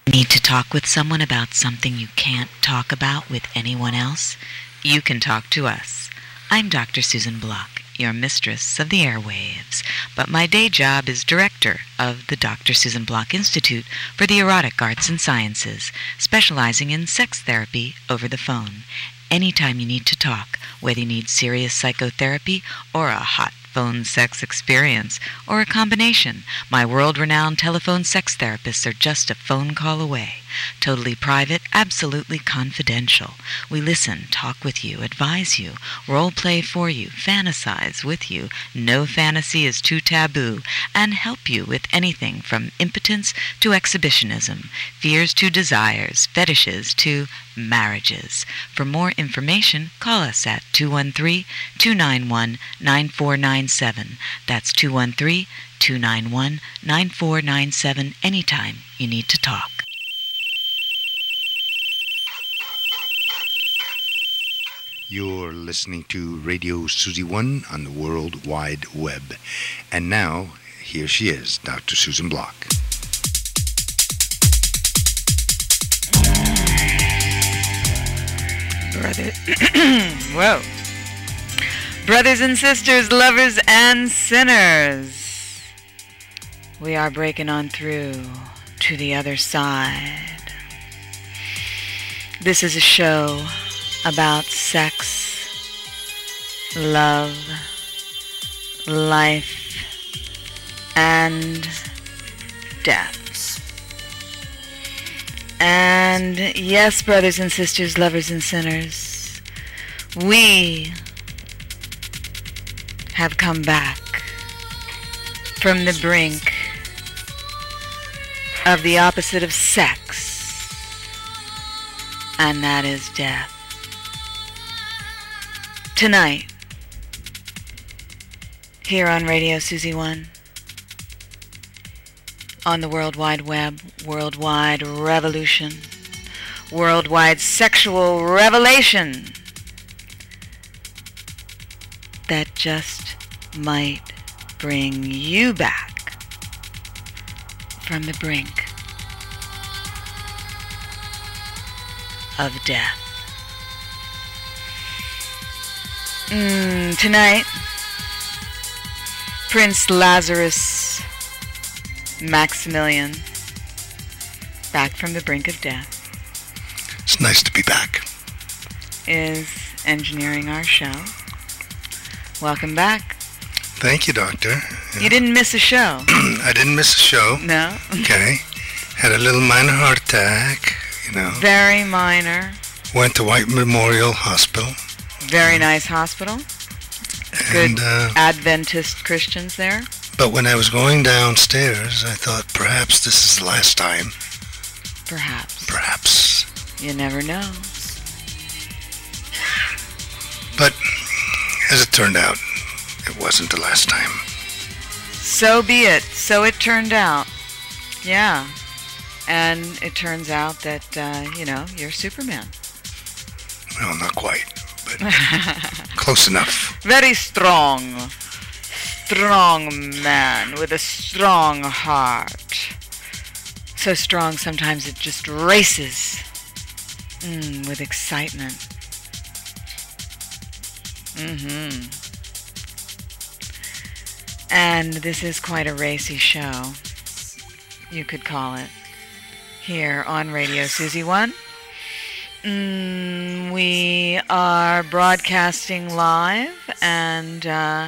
Need to talk with someone about something you can't talk about with anyone else? You can talk to us. I'm Dr. Susan Block, your mistress of the airwaves, but my day job is director of the Dr. Susan Block Institute for the Erotic Arts and Sciences, specializing in sex therapy over the phone. Anytime you need to talk, whether you need serious psychotherapy or a hot phone sex experience, or a combination, my world-renowned telephone sex therapists are just a phone call away. Totally private, absolutely confidential. We listen, talk with you, advise you, role play for you, fantasize with you, no fantasy is too taboo, and help you with anything from impotence to exhibitionism, fears to desires, fetishes to marriages. For more information, call us at 213-291-9497. That's 213-291-9497 anytime you need to talk. You're listening to Radio Susie One on the World Wide Web. And now, here she is, Dr. Susan Block. Whoa. Brothers and sisters, lovers and sinners, we are breaking on through to the other side. This is a show about sex, love, life, and death. And yes, brothers and sisters, lovers and sinners, we have come back from the brink of the opposite of sex, and that is death. Tonight, here on Radio Susie One, on the World Wide Web, worldwide revolution, worldwide sexual revelation that just might bring you back from the brink of death. Tonight, Prince Lazarus Maximilian, back from the brink of death. It's nice to be back. Is engineering our show. Welcome back. Thank you, Doctor. Yeah. You didn't miss a show. I didn't miss a show. No. Okay. Had a little minor heart attack, Very minor. Went to White Memorial Hospital. Very nice hospital. Good Adventist Christians there. But when I was going downstairs, I thought perhaps this is the last time. Perhaps. You never know. But as it turned out, it wasn't the last time. So be it. So it turned out. Yeah. And it turns out that, you're Superman. Well, not quite, but close enough. Very strong. Strong man with a strong heart. So strong sometimes it just races with excitement. And this is quite a racy show, you could call it, here on Radio Susie One. We are broadcasting live, and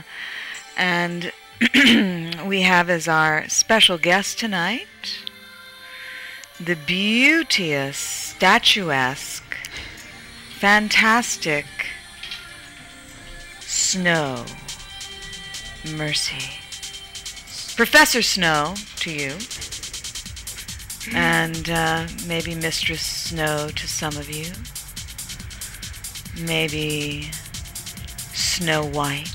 we have as our special guest tonight the beauteous, statuesque, fantastic Snow Mercy. Professor Snow to you, and maybe Mistress Snow to some of you, maybe Snow White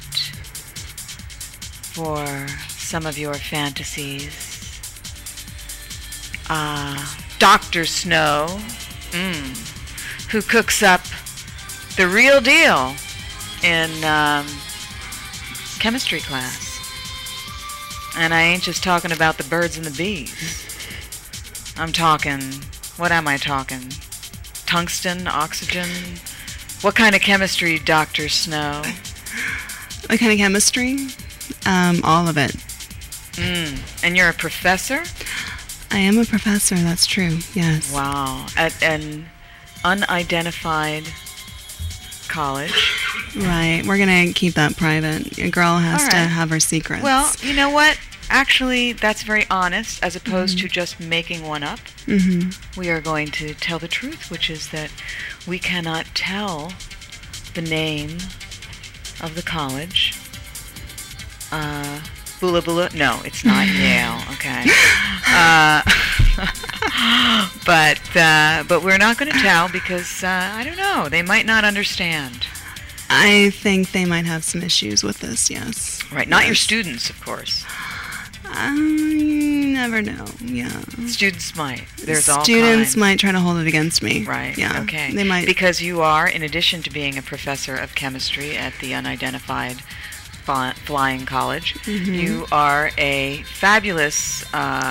for some of your fantasies. Dr. Snow, who cooks up the real deal in chemistry class. And I ain't just talking about the birds and the bees. I'm talking, what am I talking? Tungsten, oxygen? What kind of chemistry, Dr. Snow? What kind of chemistry? All of it. And you're a professor? I am a professor, that's true, yes. Wow. At an unidentified college? Right, we're going to keep that private. A girl has to have her secrets. Well, you know what? Actually, that's very honest, as opposed to just making one up. We are going to tell the truth, which is that we cannot tell the name of the college. Bula Bula? No, it's not Yale. Okay. But we're not going to tell because I don't know. They might not understand. I think they might have some issues with this. Yes. Right. Not your students, of course. You never know. Yeah. Students might. There's all Students kinds. might try to hold it against me. Right. Yeah. Okay. They might. Because you are, in addition to being a professor of chemistry at the unidentified flying college, you are a fabulous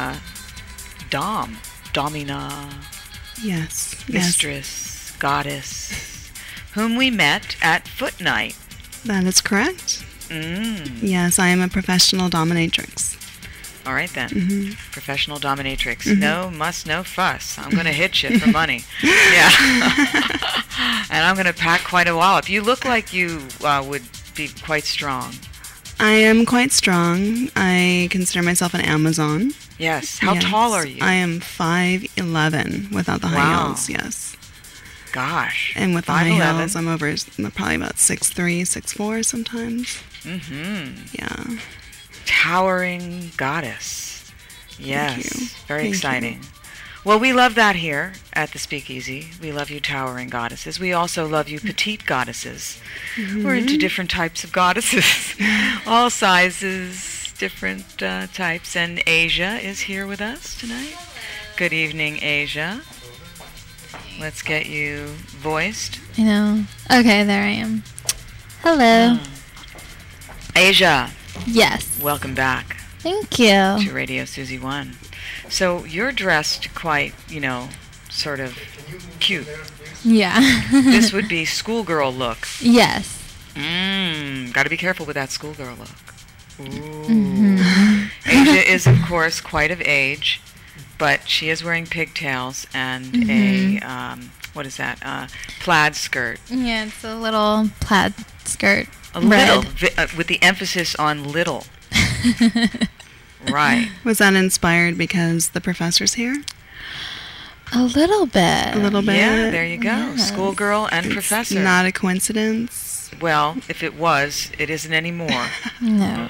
domina, Yes. mistress, goddess, whom we met at Foot Night. That is correct. Yes, I am a professional dominatrix. All right then. Professional dominatrix. No muss, no fuss. I'm going to hit you for money. Yeah. And I'm going to pack quite a wallop. You look like you would be quite strong. I am quite strong. I consider myself an Amazon. Yes. How tall are you? I am 5'11" without the high heels, yes. Gosh. And with the high 5'11". heels, I'm probably about 6'3", 6'4" sometimes. Yeah. Towering goddess. Yes. Thank you. Very Thank exciting. you. Well, we love that here at the Speakeasy. We love you towering goddesses. We also love you petite goddesses. We're into different types of goddesses. All sizes, different types. And Asia is here with us tonight. Good evening, Asia. Let's get you voiced. I know. Okay, there I am. Hello. Asia, Yes. welcome back Thank you. to Radio Susie One. So you're dressed quite, sort of cute. Yeah. This would be schoolgirl look. Yes. Got to be careful with that schoolgirl look. Ooh. Asia is, of course, quite of age, but she is wearing pigtails and a, what is that, plaid skirt. Yeah, it's a little plaid skirt. A Red. little, with the emphasis on little. Right. Was that inspired because the professor's here? A little bit. A little bit? Yeah, there you go. Yes. Schoolgirl and It's professor. not a coincidence. Well, if it was, it isn't anymore. No.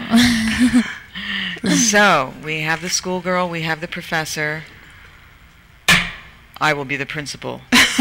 So, we have the schoolgirl, we have the professor. I will be the principal.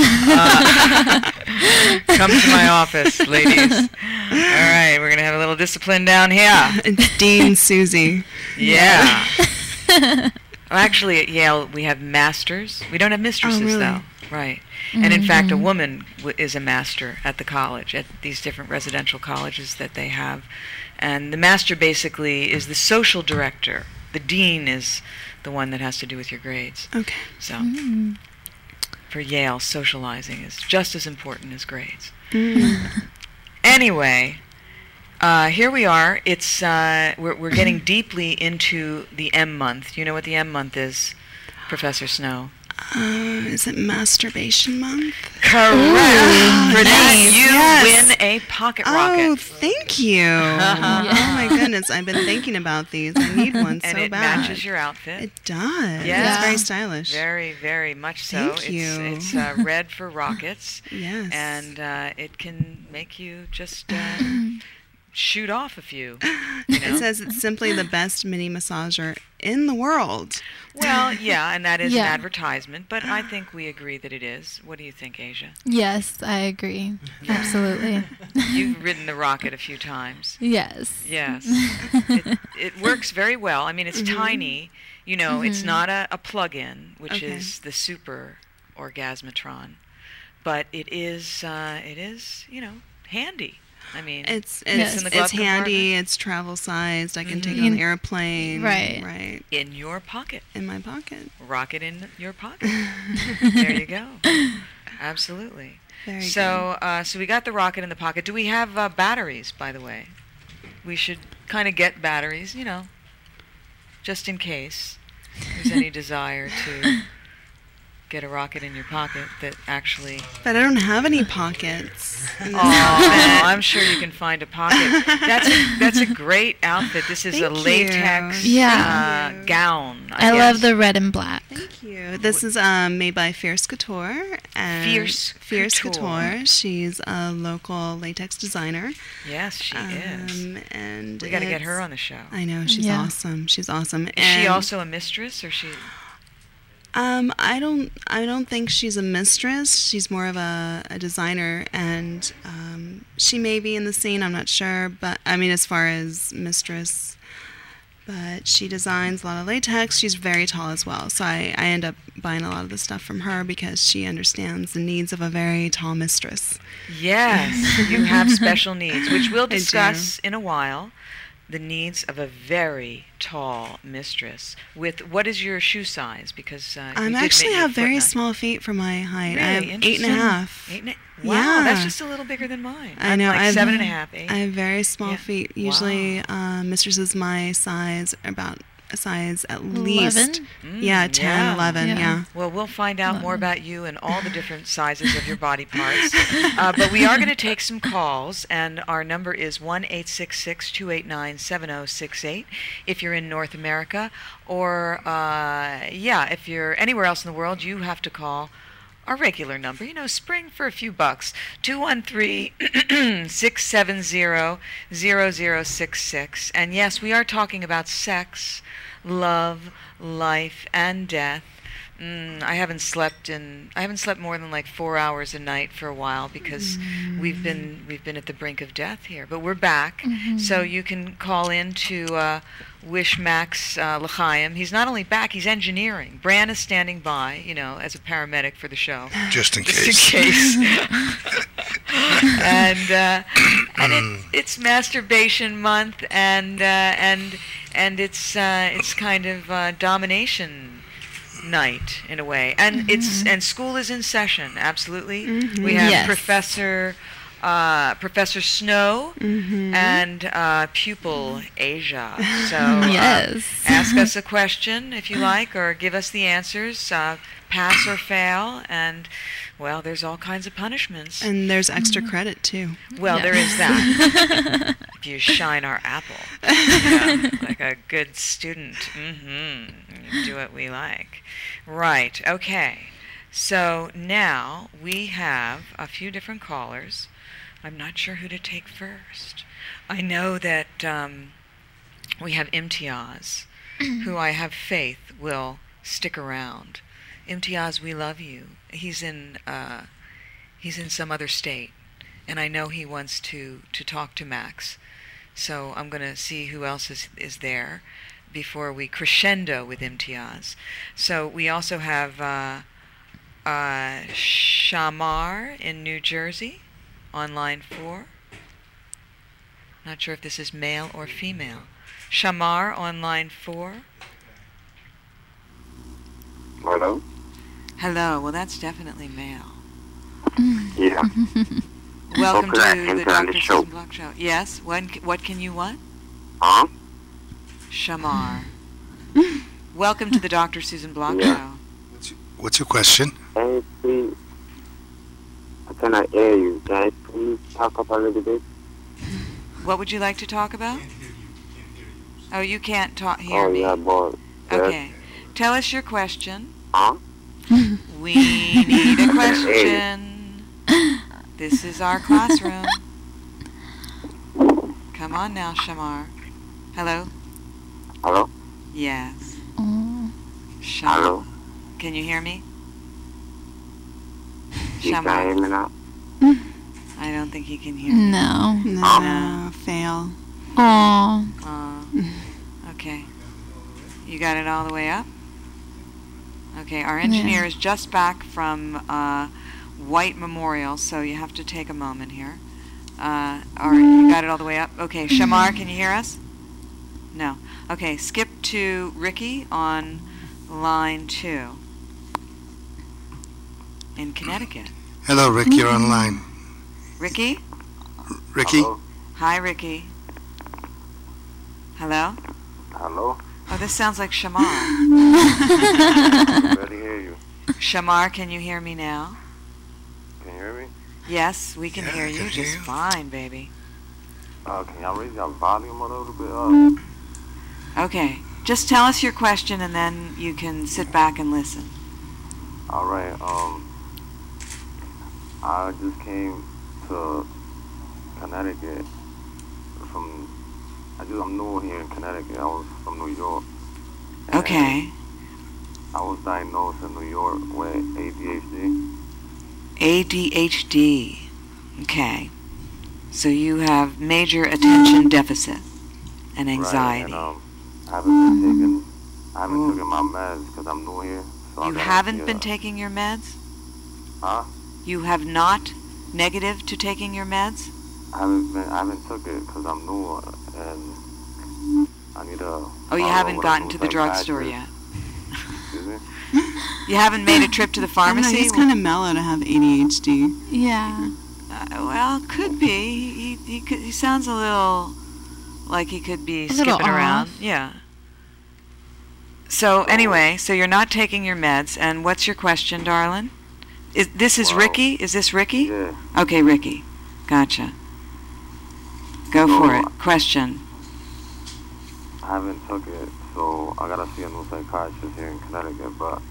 Come to my office, ladies. All right, we're going to have a little discipline down here. It's Dean Susie. Yeah. Well, actually, at Yale, we have masters. We don't have mistresses, really? though. Right. And in fact, a woman is a master at the college, at these different residential colleges that they have. And the master basically is the social director. The dean is the one that has to do with your grades. Okay. So, for Yale, socializing is just as important as grades. Anyway, here we are. It's we're getting deeply into the M month. Do you know what the M month is, Professor Snow? Is it masturbation month? Correct. For that, nice. you Yes. win a pocket Oh, rocket. thank you. Oh my goodness, I've been thinking about these. I need one And so it bad. matches your outfit. It does. Yeah. It's very stylish. Very, very much so. Thank you. It's red for rockets. Yes. And it can make you just shoot off a few. You know? It says it's simply the best mini massager in the world. Well, yeah, and that is Yeah. an advertisement, but I think we agree that it is. What do you think, Asia? Yes, I agree. Absolutely. You've ridden the rocket a few times. Yes. Yes. It works very well. I mean, it's tiny. You know, it's not a plug-in, which Okay. is the super orgasmatron. But it is, you know, handy. I mean, It's in the glove it's handy. compartment? It's travel sized. I can take it Mhm. on the airplane. Right. Right. In your pocket. In my pocket. Rock it in your pocket. There you go. Absolutely. Very So we got the rocket in the pocket. Do we have batteries, by the way? We should kind of get batteries, just in case there's any desire to get a rocket in your pocket that actually... good. But I don't have any pockets. Oh, I'm sure you can find a pocket. That's a great outfit. This is a Thank you. latex Yeah. gown. I guess. love the red and black. Thank you. This is made by Fierce Couture. And Fierce Couture. She's a local latex designer. Yes, she is. And We got to get it's- her on the show. I know, she's Yeah. awesome. She's awesome. Is she And, also a mistress, or she? I don't think she's a mistress. She's more of a designer, and she may be in the scene. I'm not sure, but I mean, as far as mistress, but she designs a lot of latex. She's very tall as well, so I end up buying a lot of the stuff from her because she understands the needs of a very tall mistress. Yes, you have special needs, which we'll do. discuss in a while. The needs of a very tall mistress. With what is your shoe size? Because you I did actually make your have very foot small feet for my height. I have Really 8.5. Wow, Yeah. that's just a little bigger than mine. I I'm know. like I have 7.5, 8. I have very small Yeah. feet. Wow. Usually, mistresses my size are about a size at 11? least. Yeah, 10, yeah. 11, Yeah. yeah. Well, we'll find out more 11. about you and all the different sizes of your body parts. But we are going to take some calls, and our number is 1-866-289-7068 if you're in North America. Or, if you're anywhere else in the world, you have to call our regular number. Spring for a few bucks. 213-670-0066. And yes, we are talking about sex, love, life, and death. I haven't slept more than like 4 hours a night for a while because we've been at the brink of death here. But we're back, so you can call in to wish Max l'chaim. He's not only back, he's engineering. Bran is standing by, as a paramedic for the show. Just in Just case. in case. and it's masturbation month, and it's kind of domination night in a way, and and school is in session. Absolutely, we have Yes. Professor Snow and pupil Asia. So Yes. ask us a question if you like, or give us the answers. Pass or fail, and well, there's all kinds of punishments. And there's extra credit, too. Well, Yeah. there is that. If you shine our apple, like a good student, you do what we like. Right, okay. So now we have a few different callers. I'm not sure who to take first. I know that we have Imtiaz, who I have faith will stick around. Imtiaz, we love you. He's in some other state, and I know he wants to talk to Max. So I'm going to see who else is there before we crescendo with Imtiaz. So we also have Shamar in New Jersey on line 4. Not sure if this is male or female. Shamar on line 4. Hello? Hello. Well, that's definitely male. Yeah. Welcome Okay, to the enter on the Dr. show. Susan Block Show. Yes. What can you want? Huh? Shamar. Welcome to the Dr. Susan Block Yeah. Show. What's your question? Can you please... I cannot hear you. Can you please talk up a little bit? What would you like to talk about? Oh, you can't hear Oh, me. yeah, boy. Okay. Tell us your question. Huh? We need a question. This is our classroom. Come on now, Shamar. Hello? Hello? Yes. Oh. Shamar. Hello? Can you hear me? You can hear Shamar. me now? I don't think he can hear me. No. No, fail. Aw. Okay. You got it all the way up? Okay, our engineer is just back from White Memorial, so you have to take a moment here. All right, you got it all the way up? Okay, Shamar, can you hear us? No. Okay, skip to Ricky on line 2 in Connecticut. Hello, Rick. You're online. Ricky? Ricky? Hello? Hi, Ricky. Hello? Hello? Oh, this sounds like Shamar. I barely hear you. Shamar, can you hear me now? Can you hear me? Yes, we can Yeah, hear I you can hear just you. fine, baby. Can y'all raise your volume a little bit up? Okay, just tell us your question and then you can sit back and listen. All right. I just came to Connecticut I'm new here in Connecticut. I was from New York. And Okay. I was diagnosed in New York with ADHD. ADHD. Okay. So you have major attention deficit and anxiety. Right, and I haven't taken my meds because I'm new here. So You haven't been taking your meds? Huh? You have not negative to taking your meds? I haven't took it because I'm new and I need a. Oh, you haven't gotten to the drugstore yet. Excuse me? You haven't made a trip to the I don't pharmacy? know, he's kind of mellow to have ADHD. Yeah. Well, could be. He sounds a little like he could be A little skipping around. off. Yeah. So anyway, so you're not taking your meds, and what's your question, darling? This is Well, Ricky? Is this Ricky? Yeah. Okay, Ricky. Gotcha. Go for it. Question. I haven't took it, so I gotta see a new psychiatrist here in Connecticut, but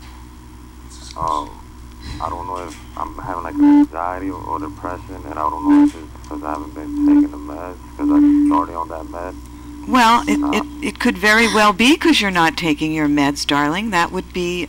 I don't know if I'm having like anxiety or depression, and I don't know if it's because I haven't been taking the meds, because I just started on that med. Well, it could very well be because you're not taking your meds, darling. That would be,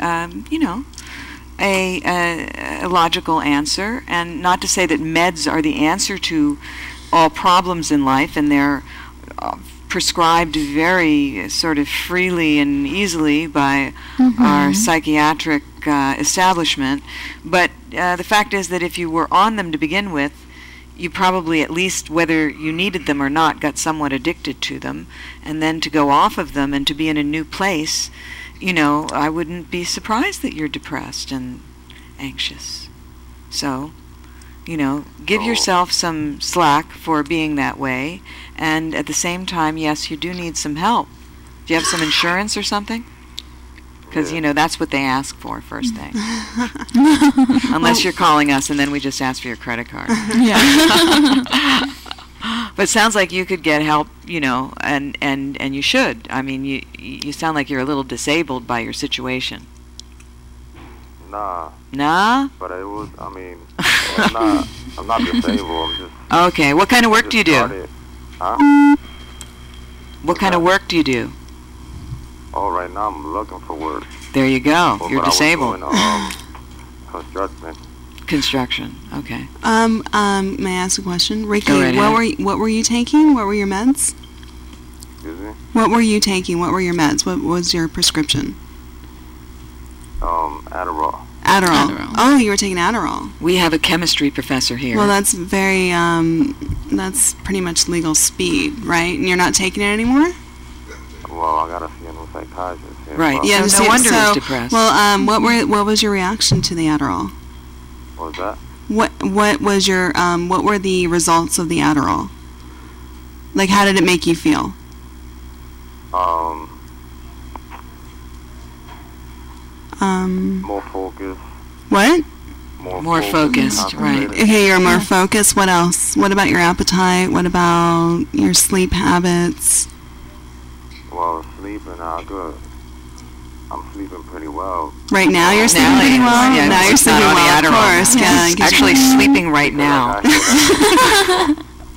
a logical answer. And not to say that meds are the answer to all problems in life, and they're prescribed very sort of freely and easily by our psychiatric establishment. But the fact is that if you were on them to begin with, you probably, at least whether you needed them or not, got somewhat addicted to them. And then to go off of them and to be in a new place, I wouldn't be surprised that you're depressed and anxious. So, give yourself some slack for being that way. And at the same time, yes, you do need some help. Do you have some insurance or something? Because, that's what they ask for first thing. Unless you're calling us and then we just ask for your credit card. Yeah. But it sounds like you could get help, and you should. I mean, you sound like you're a little disabled by your situation. Nah. Nah? But it was, I'm not disabled, I'm just... Okay, what kind of work do you do? Started, huh? What kind of work do you do? Oh, right now I'm looking for work. There you go. But You're I was disabled. doing, construction. Construction. Okay. May I ask a question? Ricky, Go right what were you taking? What were your meds? Excuse me? What were you taking? What were your meds? What was your prescription? Adderall. Adderall. Oh, you were taking Adderall. We have a chemistry professor here. Well, that's very, that's pretty much legal speed, right? And you're not taking it anymore? Well, I gotta see a new psychiatrist here. Right. but- Yeah, so- no wonder so, he's depressed. Well, what was your reaction to the Adderall? What was that? What was your what were the results of the Adderall? Like, how did it make you feel? More focused. What? More focused, right. concentrated. Okay, you're more focused. What else? What about your appetite? What about your sleep habits? Well, sleeping, good. I'm sleeping pretty well. Right now, you're sleeping pretty well. Yeah, now you're it's not sleeping on the well, of Adderall. course. Yeah, Yeah, he's 'cause actually sleeping right now. I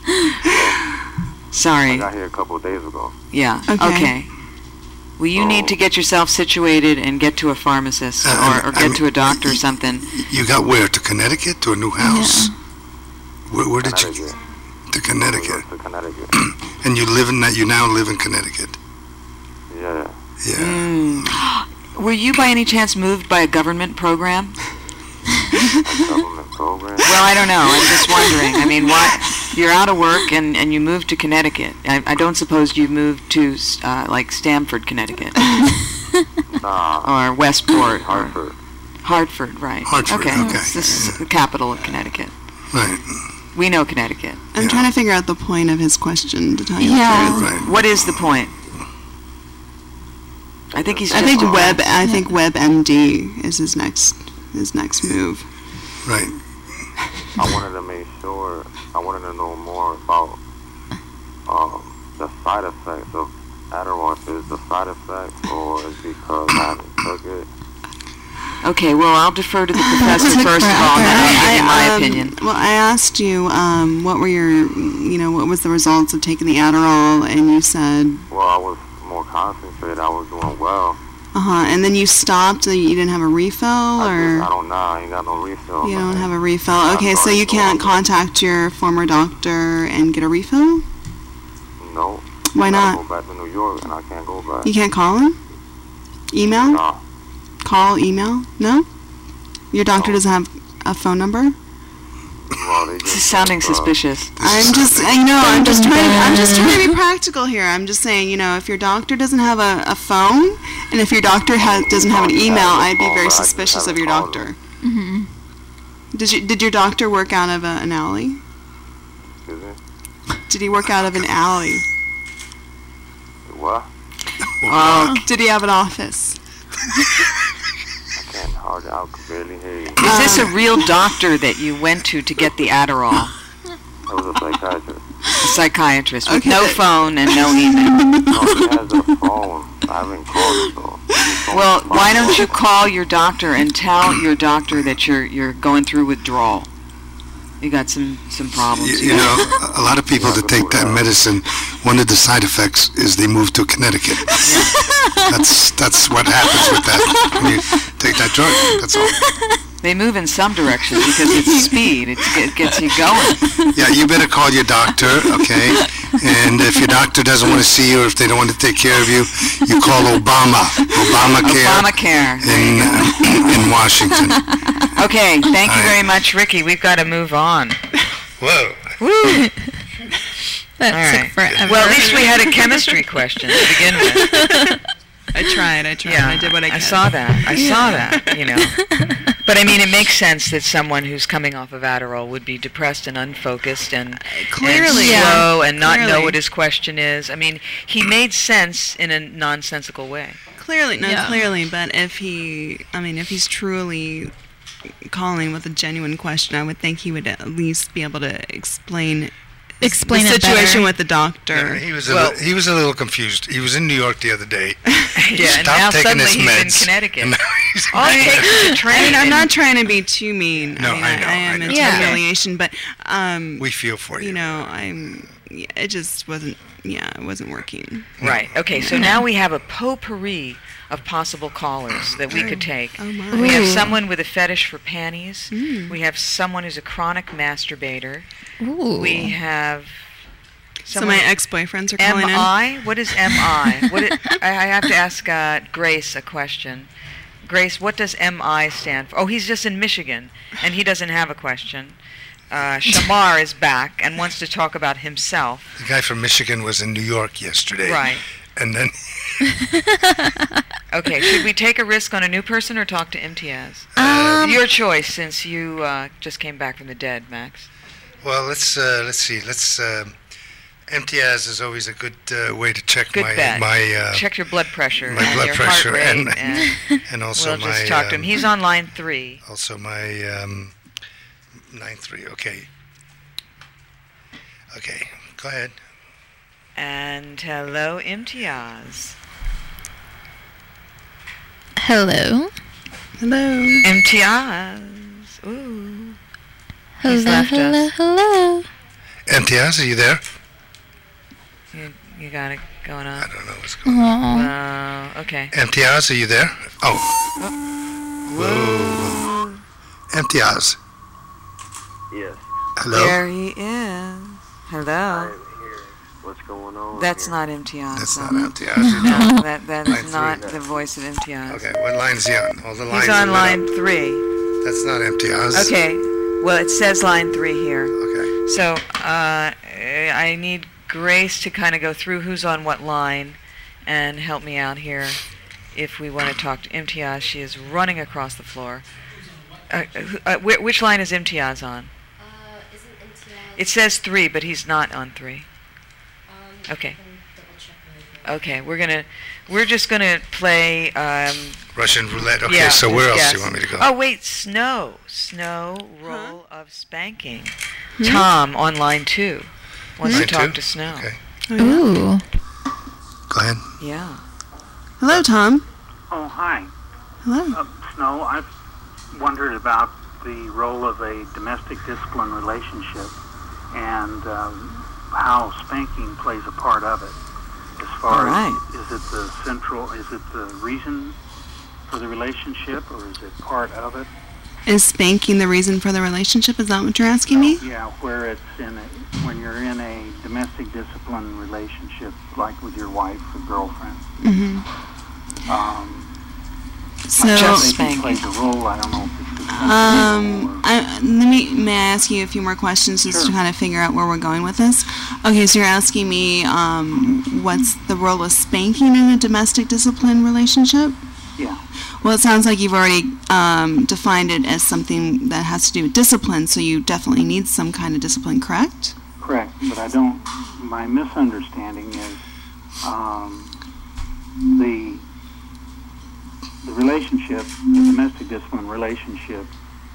Sorry. got here a couple of days ago. Yeah. Okay. Okay. Well, you need to get yourself situated and get to a pharmacist or get to a doctor or something. You got where? To Connecticut? To a new house? Where did you? Connecticut. To Connecticut. To Connecticut. And you now live in Connecticut? Yeah. Yeah. Were you by any chance moved by a government program? Government program. Well, I don't know. I'm just wondering. I mean, why? You're out of work and you moved to Connecticut. I don't suppose you moved to like Stamford, Connecticut, Nah, or Westport, Hartford. Hartford, right? Hartford, okay. This is the capital of Connecticut. Right. We know Connecticut. I'm trying to figure out the point of his question, to tell you Yeah. the truth. Right. What is the point? I think he's. I just think WebMD is his next move. Right. I wanted to make sure, I wanted to know more about the side effects of Adderall. If it's the side effects or is because I haven't took it. Okay, well, I'll defer to the professor first of all, and then I'll give you my opinion. Well, I asked you, what were your, what was the results of taking the Adderall, and you said, Well, I was more concentrated. I was doing well. and then you stopped, you didn't have a refill, I or don't know. I ain't got no refill. you don't man. have a refill? I Okay, so thought you it can't was- contact your former doctor and get a refill? No. Why I not? gotta go back to New York, and I can't go back. You can't call him? Email? Nah. Call, email? No? Your doctor No. doesn't have a phone number? Well, they This just is sounding took, suspicious. I'm just trying to be practical here. I'm just saying, if your doctor doesn't have a phone, and if your doctor doesn't have an email, I'd be very suspicious of your doctor. Mm-hmm. Did your doctor work out of an alley? Excuse me? Did he work out of an alley? What? Oh, Did he have an office? I can't hardly, I could barely hear you. is this a real doctor that you went to get the Adderall? It was a psychiatrist. A psychiatrist with Okay. no phone and no email. No, he has a phone. I haven't called it, though. Well, why don't you call your doctor and tell your doctor that you're going through withdrawal? You got some problems. A lot of people that take that medicine, one of the side effects is they move to Connecticut. That's what happens with that when you take that drug. That's all. They move in some direction because it's speed. It gets you going. Yeah, you better call your doctor, okay? And if your doctor doesn't want to see you, or if they don't want to take care of you, you call Obamacare Obamacare. in Washington. Okay, thank you All right. very much, Ricky. We've got to move on. Whoa. Woo! That All took right. forever. Well, at least we had a chemistry question to begin with. I tried. Yeah, I did what I could. I saw that. But I mean, it makes sense that someone who's coming off of Adderall would be depressed and unfocused and Clearly. and slow and not know Clearly. what his question is. I mean, he made sense in a nonsensical way. Clearly, Yeah. but if he's truly calling with a genuine question, I would think he would at least be able to explain the it situation better. with the doctor. He was Well- he was a little confused. He was in New York the other day. Yeah, and Stopped now taking suddenly his he's meds. in Connecticut. And now he's All it takes is a train. I'm not trying to be too mean. No, I know, I am I know. into Yeah. humiliation, but we feel for you. it just wasn't. Yeah, it wasn't working. Right. Okay, so now we have a potpourri of possible callers that we could take. Oh my. We have Ooh. someone with a fetish for panties. Mm. We have someone who's a chronic masturbator. Ooh. We have So someone. my ex-boyfriends are calling in. MI? What is MI? I have to ask Grace a question. Grace, what does MI stand for? Oh, he's just in Michigan, and he doesn't have a question. Shamar is back and wants to talk about himself. The guy from Michigan was in New York yesterday. Right. And then Okay, should we take a risk on a new person or talk to Imtiaz? Your choice, since you just came back from the dead, Max. well, let's see. Imtiaz is always a good way to check Good bet. my Check your blood pressure my and blood your pressure heart rate, and and also we'll my just talk to him. He's on line 3. also my 9-3. Okay, go ahead. And hello, Imtiaz. Hello. Hello. Imtiaz. Ooh. He's Hello, left hello, us. hello. Imtiaz, are you there? You got it going I on. don't know what's going on. Aw. Okay. Imtiaz, are you there? Oh. Whoa. Imtiaz. Yes, Hello? There he is. Hello. I'm here. What's going on? That's here? not Imtiaz. That's so- not Imtiaz. That Line is 3. not the voice of Imtiaz. Okay, what line is he on? All the lines He's are on lit line up. 3. That's not Imtiaz. Okay. Well, it says line 3 here. Okay. So I need Grace to kind of go through who's on what line and help me out here if we want to talk to Imtiaz. She is running across the floor. Which line is Imtiaz on? Isn't Imtiaz... It says 3, but he's not on 3. Okay. Okay, we're just gonna play Russian roulette. Okay, yeah, so where else yes. do you want me to go? Oh wait, Snow, roll of spanking. Tom on line 2 wants Line to talk 2? to Snow. Okay. Ooh. Go ahead. Yeah. Hello, Tom. Oh, hi. Hello. Snow, I've wondered about the role of a domestic discipline relationship and how spanking plays a part of it. As far as, is it the reason for the relationship, or is it part of it? Is spanking the reason for the relationship? Is that what you're asking me? Yeah, where it's when you're in a domestic discipline relationship, like with your wife or girlfriend. Mm-hmm. So, Just spanking spanking. plays a role. I don't know if it's may I ask you a few more questions just to kind of figure out where we're going with this? Okay, so you're asking me what's the role of spanking in a domestic discipline relationship? Yeah. Well, it sounds like you've already defined it as something that has to do with discipline, so you definitely need some kind of discipline, correct? Correct, but I don't. My misunderstanding is the relationship, the domestic discipline relationship,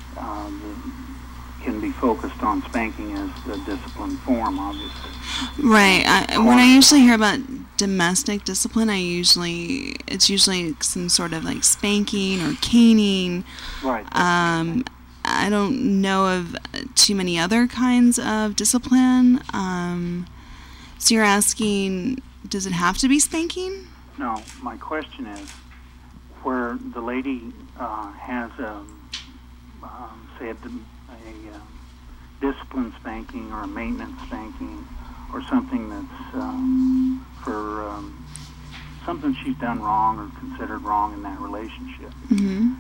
can be focused on spanking as the discipline form, obviously. Right. When I usually hear about domestic discipline, it's usually some sort of like spanking or caning. Right. I don't know of too many other kinds of discipline. So you're asking, does it have to be spanking? No, my question is, where the lady has say a discipline spanking or a maintenance spanking or something that's for something she's done wrong or considered wrong in that relationship. Mm-hmm.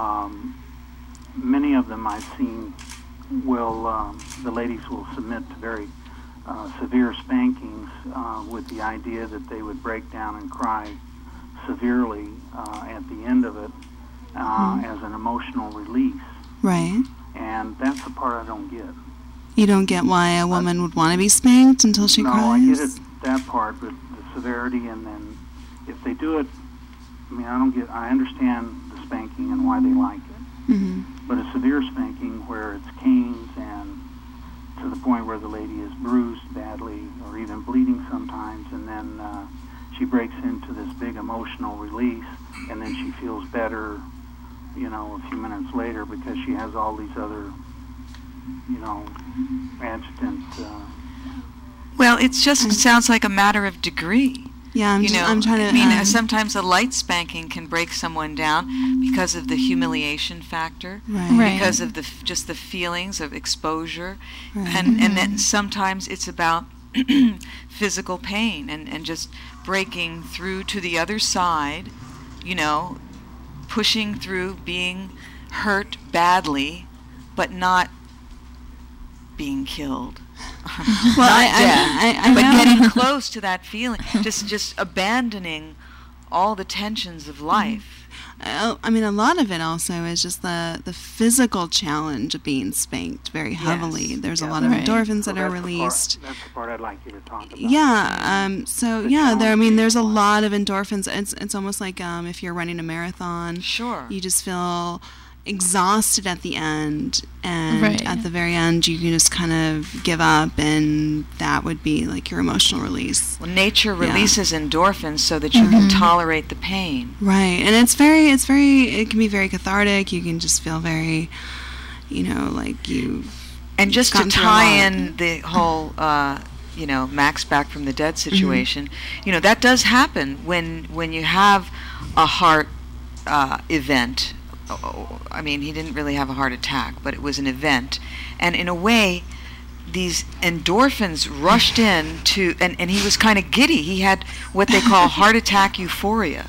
Many of them I've seen the ladies will submit to very severe spankings with the idea that they would break down and cry severely at the end of it as an emotional release. Right. And that's the part I don't get. You don't get why a woman would want to be spanked until she no, cries? I get it, that part, but the severity, and then if they do it, I understand the spanking and why they like it. Mm-hmm. But a severe spanking where it's canes and to the point where the lady is bruised badly or even bleeding sometimes, and then she breaks into this big emotional release, and then she feels better, a few minutes later because she has all these other, adjutant. Well, it just sounds like a matter of degree. Yeah, I'm trying to... I mean, sometimes a light spanking can break someone down because of the humiliation factor, Right. because of just the feelings of exposure, Right. and then sometimes it's about physical pain and just breaking through to the other side, pushing through, being hurt badly, but not being killed. Well, Not death, but know. getting close to that feeling, just abandoning all the tensions of life. A lot of it also is just the physical challenge of being spanked very heavily. Yes. There's a Yeah, lot of right. endorphins So that are that's the released. That's the part I'd like you to talk about. Yeah. So The yeah, there's a challenge. lot of endorphins. It's almost like if you're running a marathon, Sure. you just feel exhausted at the end, and Right. at the very end you can just kind of give up, and that would be like your emotional release. Well, nature Yeah. releases endorphins so that you can tolerate the pain. Right, and it can be very cathartic. You can just feel very, like you. And just to Gone through a tie lot. in the whole, Max back from the dead situation, that does happen when you have a heart event. I mean, he didn't really have a heart attack, but it was an event. And in a way, these endorphins rushed in and he was kind of giddy. He had what they call heart attack euphoria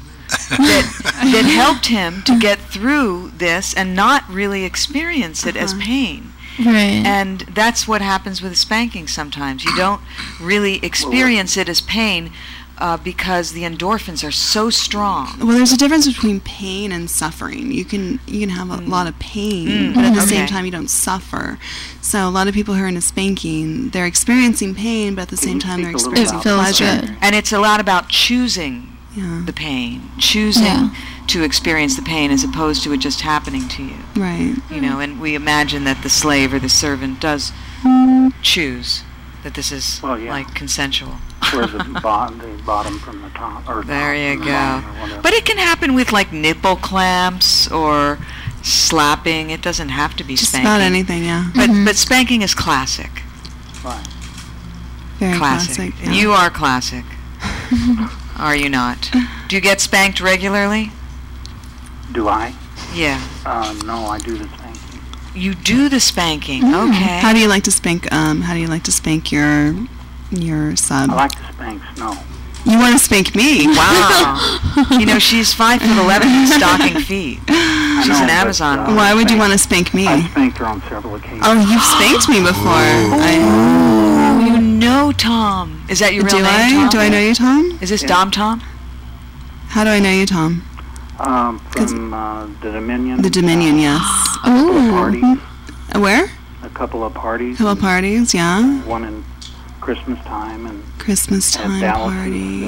that helped him to get through this and not really experience it as pain. Right. And that's what happens with spanking sometimes. You don't really experience it as pain because the endorphins are so strong. Well, there's a difference between pain and suffering. You can have a lot of pain, but at the same time you don't suffer. So a lot of people who are into spanking, they're experiencing pain, but at the same time they're experiencing pleasure. And it's a lot about choosing the pain, choosing to experience the pain as opposed to it just happening to you. Right. You know, and we imagine that the slave or the servant does choose that this is like consensual. Where's the bottom from the top? Or there you go. But it can happen with like nipple clamps or slapping. It doesn't have to be just spanking. Just about anything, yeah. But spanking is classic. Right. Very classic. And you are classic. Are you not? Do you get spanked regularly? Do I? Yeah. No, I do the spanking. You do the spanking. Okay. How do you like to spank? How do you like to spank your sub? I like to spank Snow. You want to spank me? Wow. You know, she's 5'11" with stocking feet. She's an Amazon. Why would you want to spank me? I spanked her on several occasions. Oh, you've spanked me before. You know Tom. Is that your real name, Tom? Do I know you, Tom? Is this Dom Tom? How do I know you, Tom? From the Dominion. The Dominion, yes. Oh. Parties. Where? A couple of parties. Couple of parties, yeah. One in Christmas time and Christmas time party.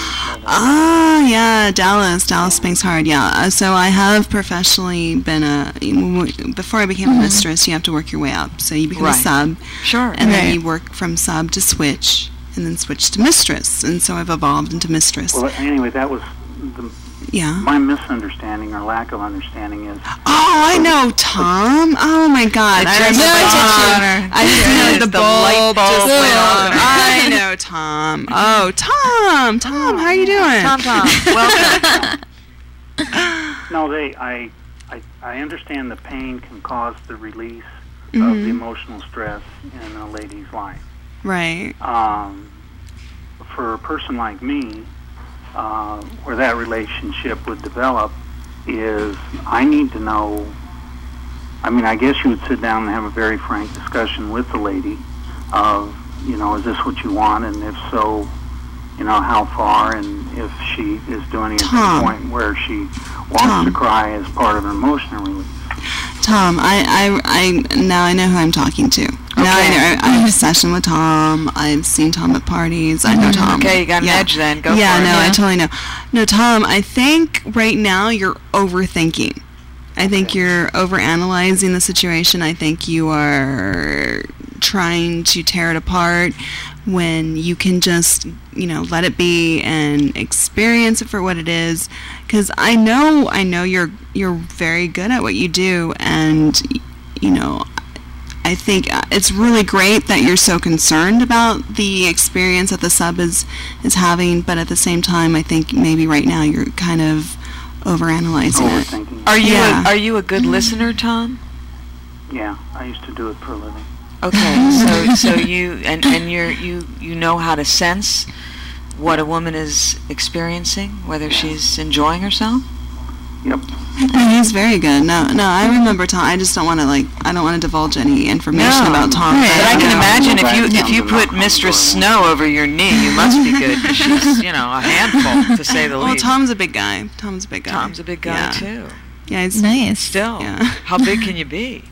And Dallas. Dallas spanks hard, yeah. So I have professionally been before I became a mistress, you have to work your way up. So you become a sub. Sure. And then you work from sub to switch, and then switch to mistress. And so I've evolved into mistress. Well, anyway, that was my misunderstanding or lack of understanding is... Oh, I know, Tom. Oh, my God. I just know the bulb just went on. I know, Tom. Oh, Tom. Tom, how are you doing? Tom, welcome. No, I understand the pain can cause the release of the emotional stress in a lady's life. Right. For a person like me, where that relationship would develop is I need to know, I mean, I guess you would sit down and have a very frank discussion with the lady of, is this what you want? And if so, how far? And if she is doing it to the point where she wants to cry as part of an emotional release. Tom, I now I know who I'm talking to. Okay. Now I have a session with Tom. I've seen Tom at parties. I know Tom. Okay, you got an edge then. Go for it. I totally know. No, Tom, I think right now you're overthinking. I think you're overanalyzing the situation. I think you are trying to tear it apart when you can just, let it be and experience it for what it is. Because I know you're very good at what you do, and I think it's really great that you're so concerned about the experience that the sub is having, but at the same time, I think maybe right now you're kind of overanalyzing it. Are you a good listener, Tom? Yeah, I used to do it for a living. Okay, so you you know how to sense what a woman is experiencing, whether she's enjoying herself? Yep. He's very good. No, I remember Tom. I just don't want to I don't want to divulge any information about Tom. Right. But I can imagine if you put Mistress Snow over your knee, you must be good. 'Cause she's a handful to say the least. Well, Tom's a big guy. Tom's a big guy too. Yeah, he's nice. Still, how big can you be?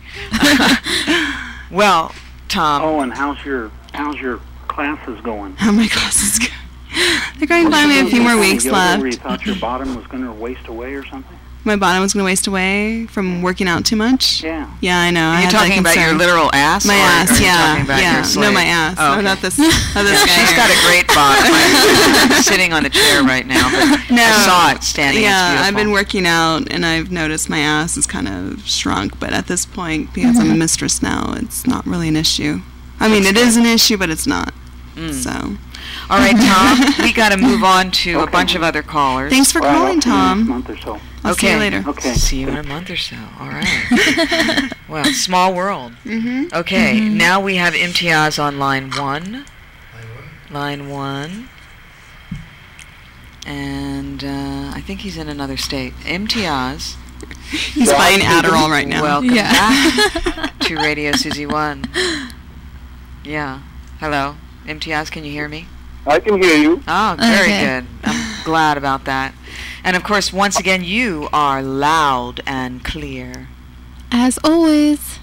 Well, Tom. Oh, and how's your classes going? How my classes going? They're going by me a few more weeks left. Where you thought your bottom was going to waste away or something? My bottom was going to waste away from working out too much? Yeah. Yeah, I know. Are you talking about your literal ass? My ass, yeah. No, my ass. Oh, okay. No, not this guy. She's got a great bottom. I'm sitting on the chair right now, but I saw it standing. Yeah, I've been working out, and I've noticed my ass is kind of shrunk, but at this point, because I'm a mistress now, it's not really an issue. I mean, it is an issue, but it's not. So... All right, Tom, we got to move on to a bunch of other callers. Thanks for calling, Tom. In a month or so. I'll see you later. Okay. See you in a month or so. All right. Well, small world. Okay, now we have Imtiaz on line 1. Line 1. And I think he's in another state. Imtiaz. He's buying Adderall right now. Welcome back to Radio Susie 1. Yeah. Hello. Imtiaz, can you hear me? I can hear you. Oh, very Okay. good. I'm glad about that. And of course, once again, you are loud and clear. As always.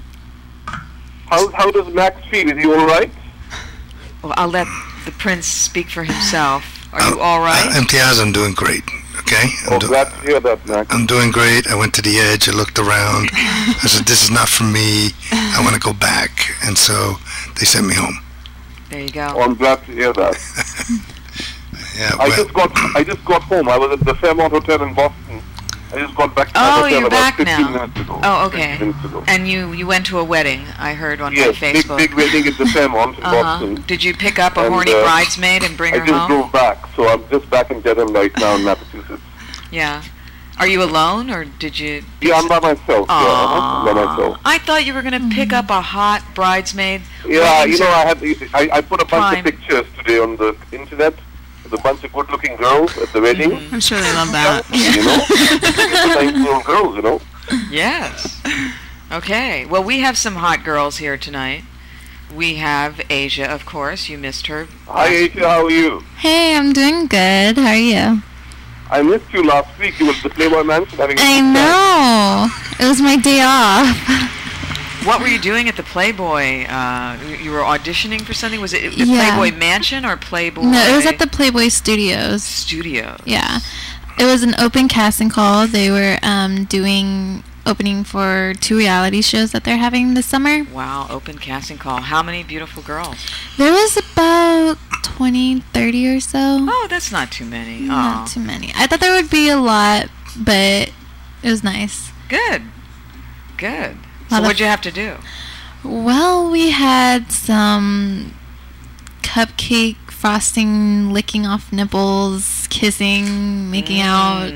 How does Max feel? Is he all right? Well, I'll let the prince speak for himself. Are you all right? Imtiaz, I'm doing great. Okay? Glad to hear that, Max. I'm doing great. I went to the edge. I looked around. I said, this is not for me. I want to go back. And so they sent me home. There you go. Oh, I'm glad to hear that. Yeah, I just got home. I was at the Fairmont Hotel in Boston. I just got back to my Oh, hotel you're about back 15 now. minutes ago. Oh, okay. 15 minutes ago. And you went to a wedding, I heard on Yes, my Facebook. big wedding at the Fairmont in Boston. Did you pick up a And, horny bridesmaid and bring I her just home? drove back, so I'm just back in Dedham right now in Massachusetts. Yeah. Are you alone, or did you... Yeah, I'm by myself. I'm by myself. I thought you were going to pick up a hot bridesmaid. Yeah, Weddings you know, are- I put a bunch Prime. of pictures today on the internet with a bunch of good-looking girls at the wedding. I'm sure they love that. You know, nice little girls, you know. Yes. Okay. Well, we have some hot girls here tonight. We have Asia, of course. You missed her. Hi, Asia, how are you? Hey, I'm doing good. How are you? I missed you last week. You were at the Playboy Mansion having a I good time. know. It was my day off. What were you doing at the Playboy? You were auditioning for something? Was it the Yeah. Playboy Mansion or Playboy? No, it was at the Playboy Studios. Studio. Yeah. It was an open casting call. They were doing opening for 2 reality shows that they're having this summer. Wow, open casting call. How many beautiful girls? There was about 20, 30 or so. Oh, that's not too many. Not Oh, too many. I thought there would be a lot, but it was nice. good. Good. So Lot of- what'd you have to do? Well, we had some cupcake frosting, licking off nipples, kissing, making out.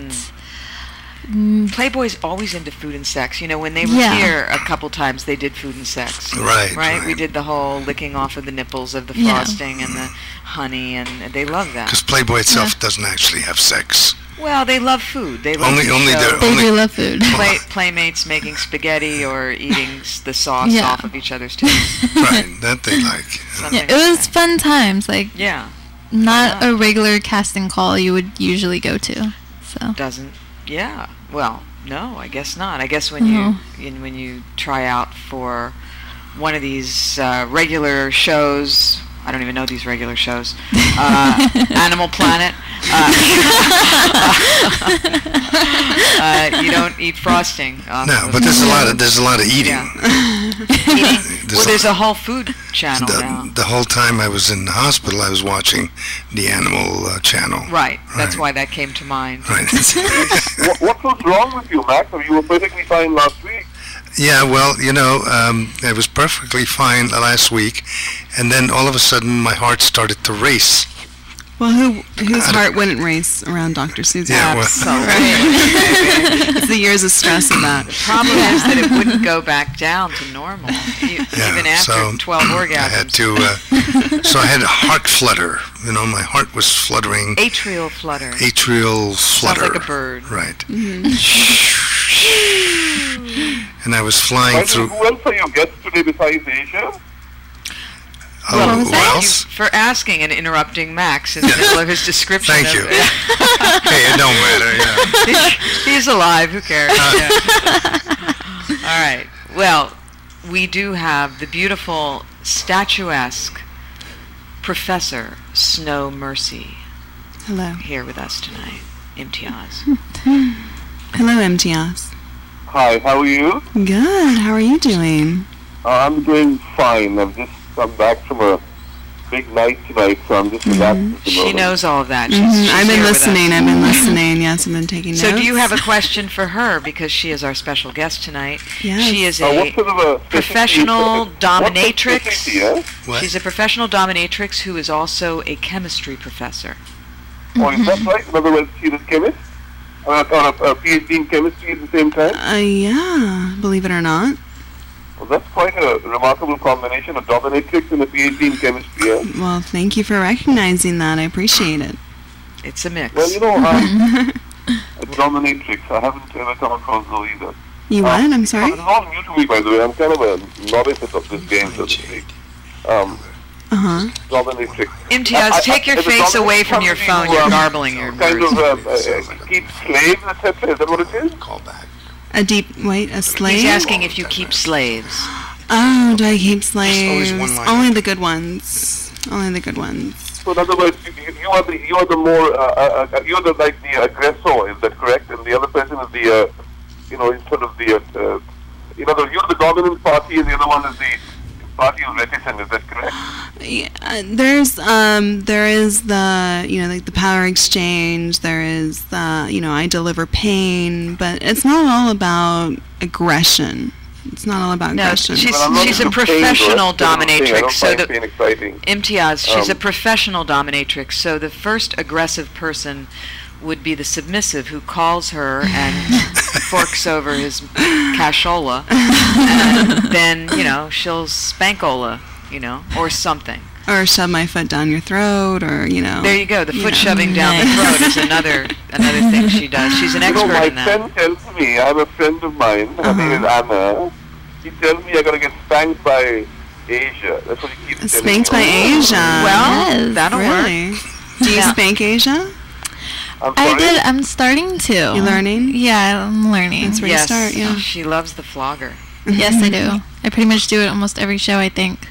Playboy's always into food and sex. You know, when they were Yeah. here a couple times, they did food and sex. Right. Right? We did the whole licking off of the nipples of the Yeah. frosting and the honey, and they love that. Because Playboy itself doesn't actually have sex. Well, they love food. They love Only to the- show They do love food. playmates making spaghetti or eating the sauce Yeah. off of each other's tits. Right, that they like. Something Yeah, it was fun times. Like, Yeah, not a regular casting call you would usually go to. So, doesn't. Yeah. Well, no, I guess not. I guess when when you try out for one of these regular shows. I don't even know these regular shows. Animal Planet. You don't eat frosting. No, but there's a lot of eating. Yeah. Well, there's a whole food channel now. The whole time I was in the hospital, I was watching the Animal Channel. Right. That's Right. why that came to mind. Right. What was wrong with you, Max? I mean, you were perfectly fine last week. Yeah, well, you know, I was perfectly fine last week, and then all of a sudden my heart started to race. Well, whose heart wouldn't race around Dr. Susan? Yeah, well- It's the years of stress of that. The problem is that it wouldn't go back down to normal, even after so 12 orgasms. I had to, so I had a heart flutter. You know, my heart was fluttering. Atrial flutter. Atrial flutter. Sounds like a bird. Right. And I was flying through. Who else are your guests today besides Asia? Well, who thank else? you for asking and interrupting Max in the middle of his description. Thank of you. Hey, it don't matter. Yeah. He's alive. Who cares? Yeah. All right. Well, we do have the beautiful, statuesque Professor Snow Mercy Hello. here with us tonight. Imtiaz. Hello, MTS. Hi, how are you? Good. How are you doing? I'm doing fine. I've just come back from a big night tonight, so I'm just relaxed at the She moment. knows all of that. She's I've been here with us. listening. I've been listening. Yes, I've been taking notes. So do you have a question for her, because she is our special guest tonight? Yes. She is What a sort of a professional specialty- what's the dominatrix. specialty, eh? What? She's a professional dominatrix who is also a chemistry professor. Oh, is that right? In other words, she's a chemist? Or a PhD in chemistry at the same time? Yeah, believe it or not. Well, that's quite a remarkable combination, a dominatrix and a PhD in chemistry, eh? Well, thank you for recognizing that. I appreciate it. It's a mix. Well, you know, a dominatrix, I haven't ever come across those either. You what? I'm sorry? It's all new to me, by the way. I'm kind of a novice of this game, so to speak. Dominatrix. Imtiaz, take your Is it face away dominatrix from your something phone. you, You're garbling your kind words. of keep slaves, etc.? Is that what it is? Call back. A slave? He's asking if you keep slaves. Oh, do I keep always slaves? one line. Only the good ones. Only the good ones. So in other words, you are the more you're the like the aggressor. Is that correct? And the other person is the is sort of the in other words, you're the dominant party, and the other one is the party who's reticent. Is that correct? Yeah, there is the like the power exchange. There is the I deliver pain, but it's not all about aggression. It's not all about No, aggression. she's a professional dominatrix. So the exciting. Imtiaz, she's a professional dominatrix. So the first aggressive person would be the submissive who calls her and forks over his cashola, and then she'll spankola, or something. Or shove my foot down your throat, or There you go. The foot shoving down the throat is another thing she does. She's an expert my in that. friend tells me, I have a friend of mine, her name is Anna. He tells me I'm gonna get spanked by Asia. That's what he keeps telling me. Spanked by Asia. Well, Yes, that'll Really? work. Do you Yeah. spank Asia? I'm I sorry? did. I'm starting to. You learning? Yeah, I'm learning. That's where you Yes, start, yeah. she loves the flogger. Yes, I do. I pretty much do it almost every show, I think.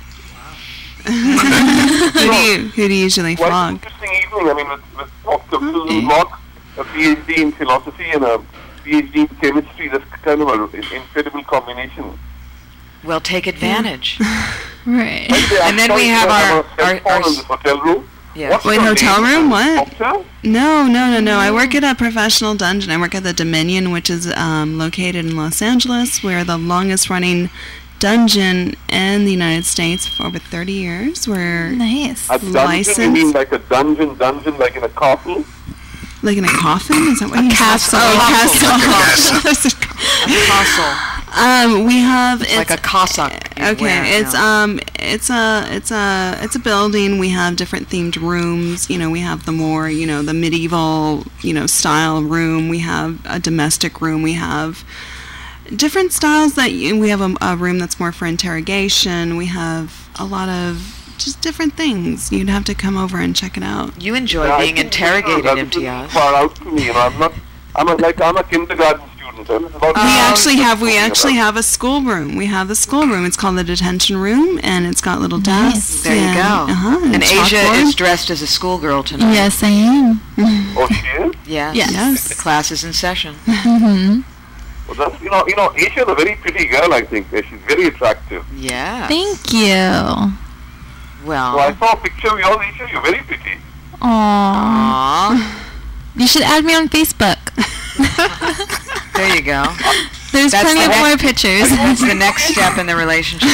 Who do you usually What an flog? interesting evening. I mean, with Dr. Susan Block, a PhD in philosophy and a PhD in chemistry. That's kind of an incredible combination. Well, take advantage. Right. And then we have our in this hotel room. Yeah. What's Wait, your hotel name? room? What? Doctor? No. I work at a professional dungeon. I work at the Dominion, which is located in Los Angeles. We're the longest running dungeon in the United States for over 30 years. We're Nice. A dungeon? You licensed. mean like a dungeon like in a castle? Like in a coffin? Is that what you castle. Oh, Castle. castle. Castle, We have like a cassock. Okay, it's a building. We have different themed rooms. We have the more the medieval style room. We have a domestic room. We have different styles we have a room that's more for interrogation. We have a lot of just different things. You'd have to come over and check it out. You enjoy Yeah, I being think interrogated, that's Imtiaz. far out to me. I'm a kindergarten student. And it's about We actually have a school room. We have the school room. It's called the detention room, and it's got little desks. There you go. And Asia chalkboard. is dressed as a schoolgirl tonight. Yes, I am. Oh, she is? Yes. Yes. The class is in session. Well, that's, Asia's a very pretty girl, I think. She's very attractive. Yeah. Thank you. Well. So I saw a picture of yours, Asia. You're very pretty. Aww. Aw. You should add me on Facebook. There you go. There's That's plenty the of next- more pictures. That's the next step in the relationship.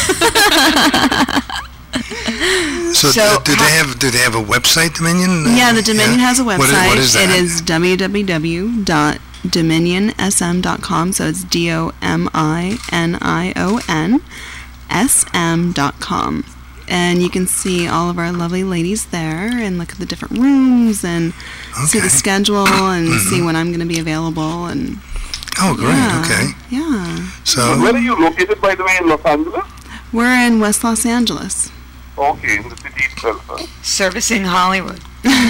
So, So do they have a website, Dominion? Yeah, the Dominion has a website. What is that? It is www.dominionsm.com. So it's DOMINION SM.com. And you can see all of our lovely ladies there and look at the different rooms and see the Okay. schedule and see when I'm going to be available. And Oh, great. yeah, Okay. Yeah. So, Where are you located, by the way, in Los Angeles? We're in West Los Angeles. Okay, in the city itself. Huh? Servicing Hollywood.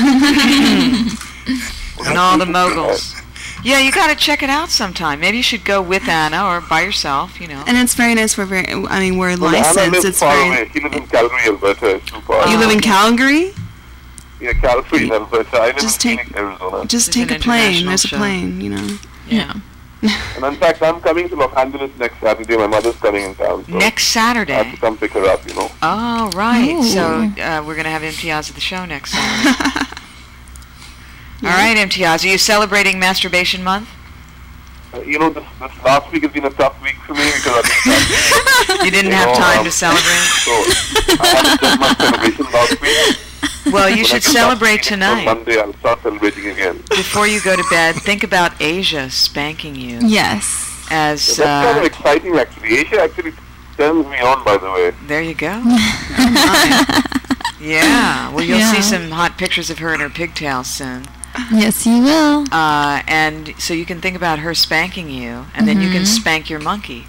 And all the moguls. Yeah, you got to check it out sometime. Maybe you should go with Anna or by yourself, And it's very nice. We're we're Well, Anna licensed. lives It's far very. away. She lives in Calgary, Alberta. It's too far. You live in Calgary? Yeah, Calgary in Alberta. I live Just in take- Phoenix, Arizona. Just It's take an a plane. international There's a show. plane. Yeah. And in fact, I'm coming to Los Angeles next Saturday. My mother's coming in town. So Next I have Saturday. to come pick her up, Oh, right. Ooh. So we're going to have Imtiaz at the show next Saturday. All right, Imtiaz. Are you celebrating Masturbation Month? This last week has been a tough week for me because I've been You didn't have time to celebrate? So I haven't done much celebration last week. Well, you When I should come back celebrate to Phoenix tonight. On Monday, I'll start celebrating again. Before you go to bed, think about Asia spanking you. Yes. As That's kind of exciting, actually. Asia actually turns me on, by the way. there you go. Yeah. Well, you'll see Yeah. some hot pictures of her in her pigtails soon. Yes, you will. And so you can think about her spanking you, and then you can spank your monkey.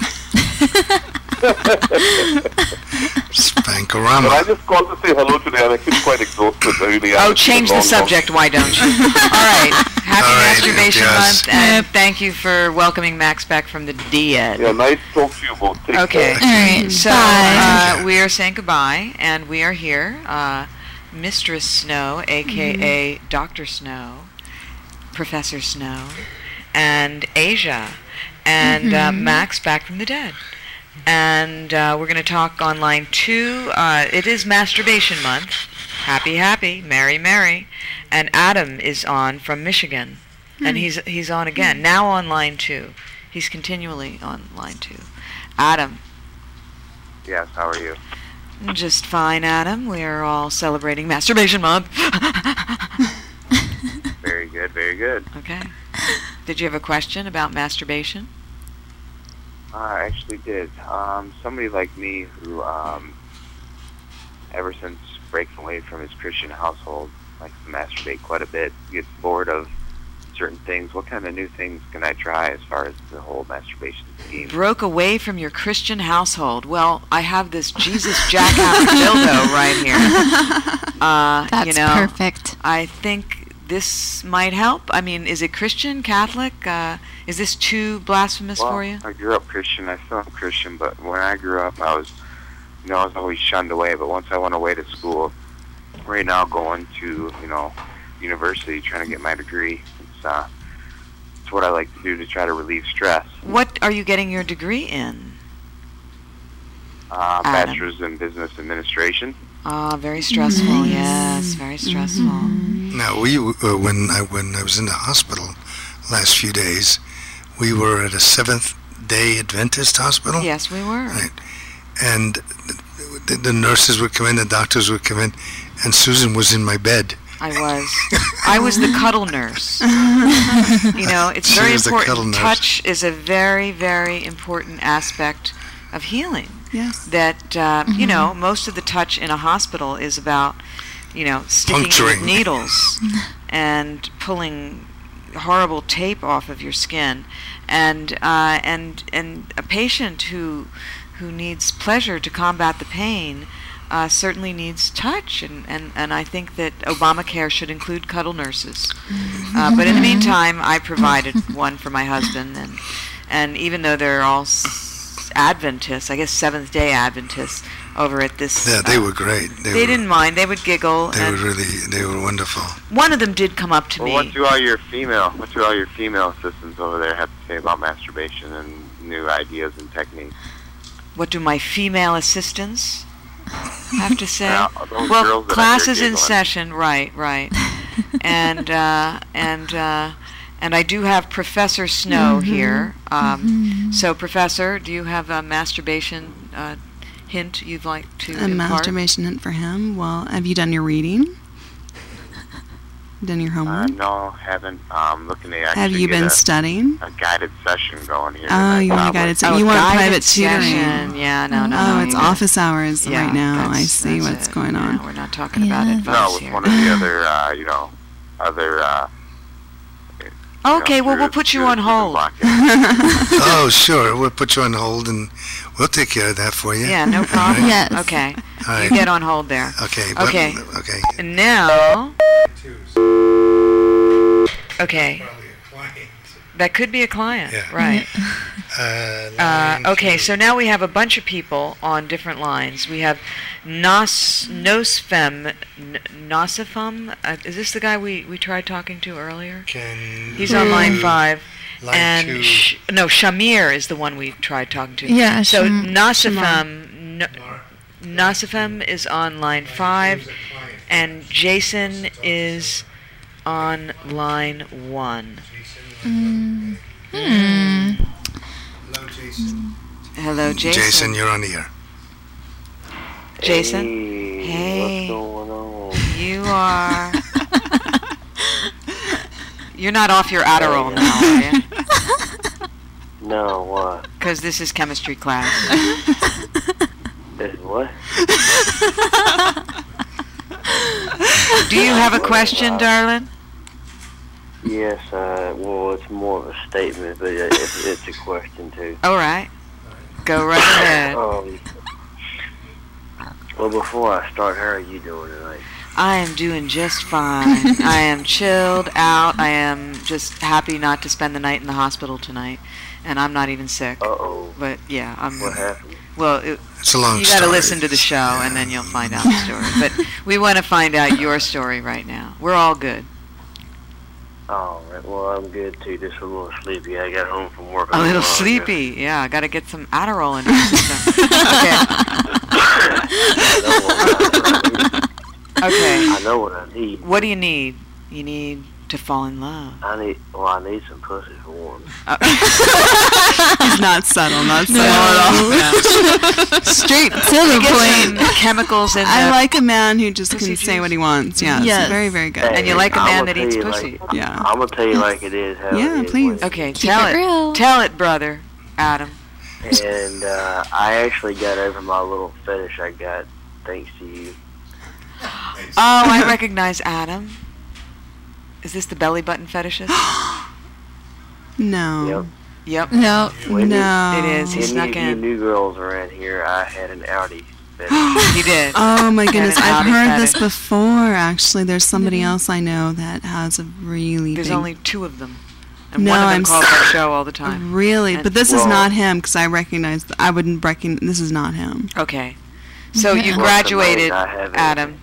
Spankorama. But I just called to say hello today, and I feel quite exhausted. Oh, change the subject, why don't you? All right. Happy All right, Masturbation yes. Month, and thank you for welcoming Max back from the DEAD. Yeah, nice to talk to you both. Take Okay. care. All right. So Bye. we are saying goodbye, and we are here. Mistress Snow, a.k.a. Dr. Snow, Professor Snow, and Asia, and Max back from the dead. And we're going to talk on line 2. It is Masturbation Month. Happy, happy, merry, merry. And Adam is on from Michigan. And he's on again, now on line 2. He's continually on line 2. Adam. Yes, how are you? Just fine, Adam. We are all celebrating Masturbation Month. Very good, very good. Okay. Did you have a question about masturbation? I actually did. Somebody like me who, ever since breaking away from his Christian household, likes to masturbate quite a bit, gets bored of certain things. What kind of new things can I try as far as the whole masturbation scheme? Broke away from your Christian household. Well, I have this Jesus jackhammer dildo right here. That's you know, perfect. I think this might help. I mean, is it Christian, Catholic? Is this too blasphemous for you? I grew up Christian. I still am Christian, but when I grew up, I was always shunned away. But once I went away to school, right now going to, university, trying to get my degree, it's what I like to do to try to relieve stress. What are you getting your degree in? Bachelor's in Business Administration. Very stressful. Nice. Yes, very stressful. Now, when I was in the hospital last few days, we were at a Seventh-day Adventist hospital. Yes, we were. Right. And the nurses would come in, the doctors would come in, and Susan was in my bed. I was the cuddle nurse. It's She very was the cuddle important. nurse. Touch is a very, very important aspect of healing. Yes. That, most of the touch in a hospital is about, sticking Puncturing. with needles and pulling horrible tape off of your skin. And a patient who needs pleasure to combat the pain certainly needs touch, and I think that Obamacare should include cuddle nurses. But in the meantime, I provided one for my husband, and even though they're all Adventists, I guess Seventh-day Adventists over at this. Yeah, they were great. They didn't mind. They would giggle. They were wonderful. One of them did come up to me. What do all your female assistants over there have to say about masturbation and new ideas and techniques? What do my female assistants have to say? Yeah, those Well, girls that class are is in giggling. session, right. and I do have Professor Snow here. So, Professor, do you have a masturbation hint you'd like to A impart? masturbation hint for him. Well, have you done your reading? Done your homework? No, haven't. Looking to actually Have you get been studying? a guided session going here. Oh, you want a guided session? You want guided private tutoring? session. Yeah, no. Oh, it's you office hours Yeah, right now. I that's see what's it. going on. Yeah, we're not talking about Yeah. advice No, with here. one of the other, Okay, well, we'll put you on hold. Oh, sure. We'll put you on hold, and we'll take care of that for you. Yeah, no problem. Yes. Okay. All You right. get on hold there. Okay. Okay. Okay. And now, okay, that could be a client, Yeah. right? Line Okay, two. so now we have a bunch of people on different lines. We have Nosfem. Is this the guy we tried talking to earlier? He's on line 5. Line And two. Shamir is the one we tried talking to. Yeah, So Shamar. Nosifem is on line 5, and Jason is on line 1. Hello, Jason. Jason, you're on the air. Jason? Hey, Hey. what's going on? You are. You're not off your Adderall now, are you? No, what? Because this is chemistry class. What? Do you have a question, darling? Yes, well, it's more of a statement, but it's a question, too. All right. Go right ahead. Well, before I start, how are you doing tonight? I am doing just fine. I am chilled out. I am just happy not to spend the night in the hospital tonight. And I'm not even sick. Uh-oh. But, yeah, I'm... What happened? Well, It's a long you story. got to listen to the show, and then you'll find out the story. But we want to find out your story right now. We're all good. All right. Well, I'm good, too. Just a little sleepy. I got home from work. A little sleepy. Yeah, I got to get some Adderall in your system. Okay. I know what I need. What do you need? You need to fall in love. I need some pussy for one. He's not subtle, at all. Straight to the point. Chemicals in I the... like a man who just Pussy can say juice. what he wants. Yeah, Yes. it's very, very good. And you like a man that eats I'ma pussy. tell you Yeah. I'm going to tell you like it is. How Yeah, it is please. Okay, Keep tell it it. real. Tell it, brother Adam. And I actually got over my little fetish I got thanks to you. Oh, I recognize Adam. Is this the belly button fetishist? No. Yep. Yep. No. When No. It is. He Any snuck of you in. new girls around here, I had an Audi fetish. He did. Oh my goodness, an I've Audi heard this fetish. before. Actually, there's somebody else I know that has a really There's big. only 2 of them. And No, one of them I'm calls our show all the time. Really, And- but this is Well- not him because I recognize. I wouldn't recognize. This is not him. Okay. So you Well, graduated, tonight I have Adam,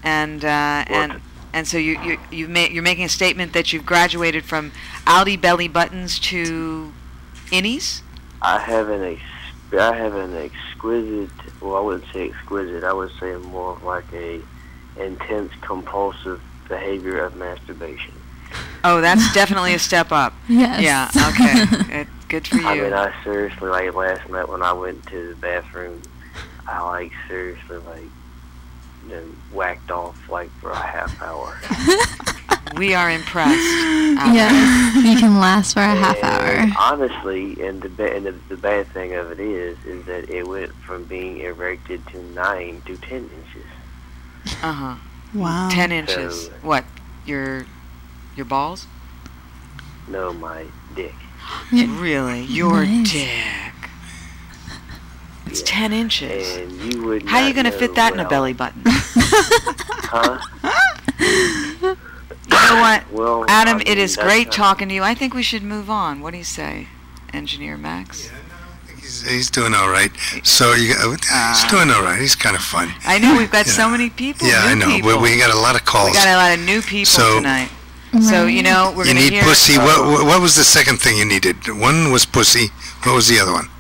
and so you're making a statement that you've graduated from Audi belly buttons to innies? I have an exquisite. Well, I wouldn't say exquisite. I would say more of like a intense compulsive behavior of masturbation. Oh, that's definitely a step up. Yes. Yeah. Okay. Good for you. I mean, I seriously, like last night when I went to the bathroom, I like seriously like whacked off like for a half hour. We are impressed. Adam. Yes. You can last for a half And hour. honestly, and the bad thing of it is that it went from being erected to 9 to 10 inches. Uh huh. Wow. 10 inches. So- What? Your balls? No, my dick. Really? Your Nice. dick. It's Yeah. 10 inches. And you would. How are you going to fit that in a belly button? Huh? You know what? Well, Adam, I mean, it is that's great not- talking to you. I think we should move on. What do you say, Engineer Max? He's doing all right. So he's doing all right. He's kind of fun. I know we've got Yeah. so many people. Yeah, I new know. people. We got a lot of calls. We got a lot of new people So- tonight. So, you know, we're You going to need hear... pussy. What was the second thing you needed? One was pussy. What was the other one?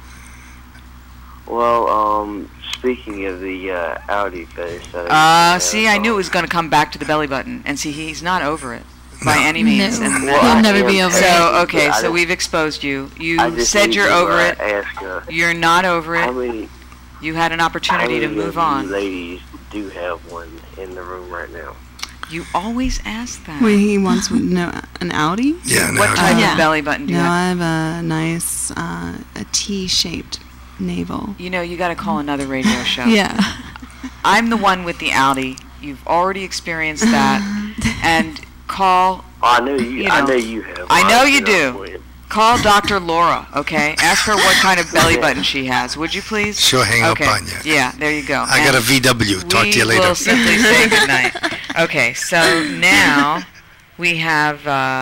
Well, speaking of the Audi fetish, that See, I knew it was going to come back to the belly button. And see, he's not over it by No. any means. No. And Well, He'll I never am be over saying, it. so, okay, but I so just- we've exposed you. I You just said need you're to, over it. Ask, You're not over how it. many, You had an how opportunity many to move of you on. ladies do have one in the room right now? You always ask that. Wait, he wants an Audi? Yeah. What type Yeah. of belly button do you No, have? I have a nice a T-shaped navel. You know, you got to call another radio show. Yeah. I'm the one with the Audi. You've already experienced that. And call Oh, I know you. You I know. know you have. I know you Honestly, do. I'm with- Dr. Laura, okay? Ask her what kind of belly button she has, would you please? She'll hang Okay. up on you. Yeah, there you go. I got a VW. Talk to you We later. will simply say goodnight. Okay, so now we have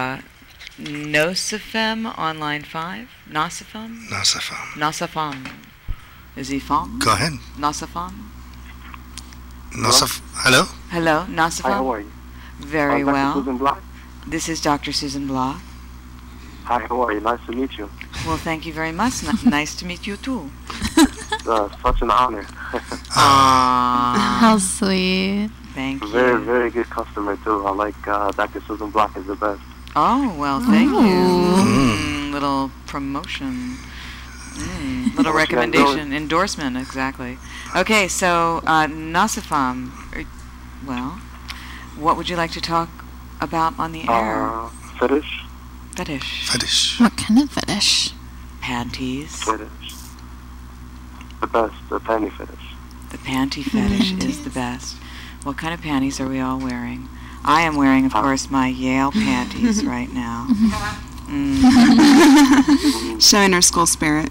Nosifem on line 5. Nosifem? Nasafam. Nosifem. Is he femme? Go ahead. Nosifem? Nasaf. Hello. Hello, Hi, how Nosifem? are you? Very Dr. well. Susan Block. This is Dr. Susan Block. Hi, how are you? Nice to meet you. Well, thank you very much. Nice to meet you too. Such an honor. Aww. How sweet. Thank Very, you. very good customer, too. I like Dr. Susan Block is the best. Oh, well, thank you. Mm. Little promotion. Little Promotion recommendation. Endorsement, exactly. Okay, so, Nasifam, well, what would you like to talk about on the air? Fetish? Fetish. Fetish. What kind of fetish? Panties. Fetish. The best, the panty fetish. The panty fetish is the best. What kind of panties are we all wearing? I am wearing, of course, my Yale panties right now. Showing her school spirit.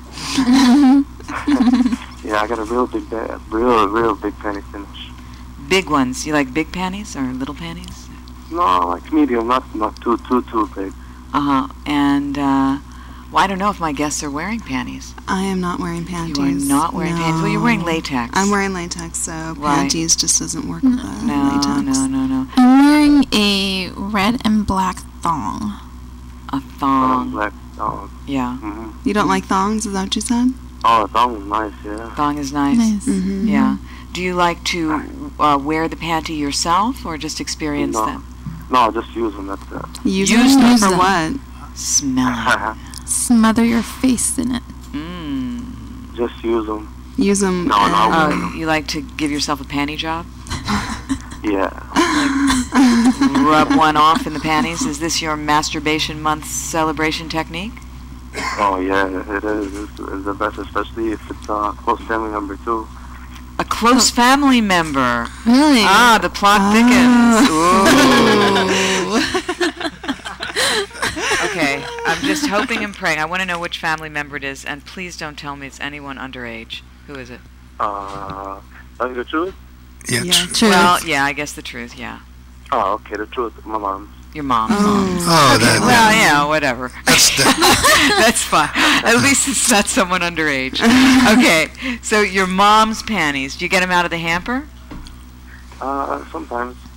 Yeah, I got a real big bag, real big panty finish. Big ones. You like big panties or little panties? No, like medium, not too big. And well, I don't know if my guests are wearing panties. I am not wearing panties. You are not wearing panties. Well, you're wearing latex. I'm wearing latex, so Right. panties just doesn't work with the latex. No. I'm wearing a red and black thong. A thong. Black thong. Yeah. Mm-hmm. You don't like thongs? Is that what you said? Oh, thong is nice, yeah. Thong is nice. Mm-hmm. Yeah. Do you like to wear the panty yourself or just experience No. them? No, just use them, that's it. Use Use them them. for what? Smell Smother your face in it. it. Just use them. Use them. No, Oh, you like to give yourself a panty job? Yeah. Rub one off in the panties? Is this your masturbation month celebration technique? Oh, yeah, it is. It's the best, especially if it's a close family member, too. A close family member. Really? Ah, the plot thickens. Okay, I'm just hoping and praying. I want to know which family member it is, and please don't tell me it's anyone underage. Who is it? Tell you the truth? Yeah, Yeah, True. Well, yeah, I guess the truth, yeah. Oh, okay, the truth. My mom's. Your mom. Oh, Okay, well, yeah, whatever. that's That's fine. At least it's not someone underage. Okay, so your mom's panties, do you get them out of the hamper? Sometimes.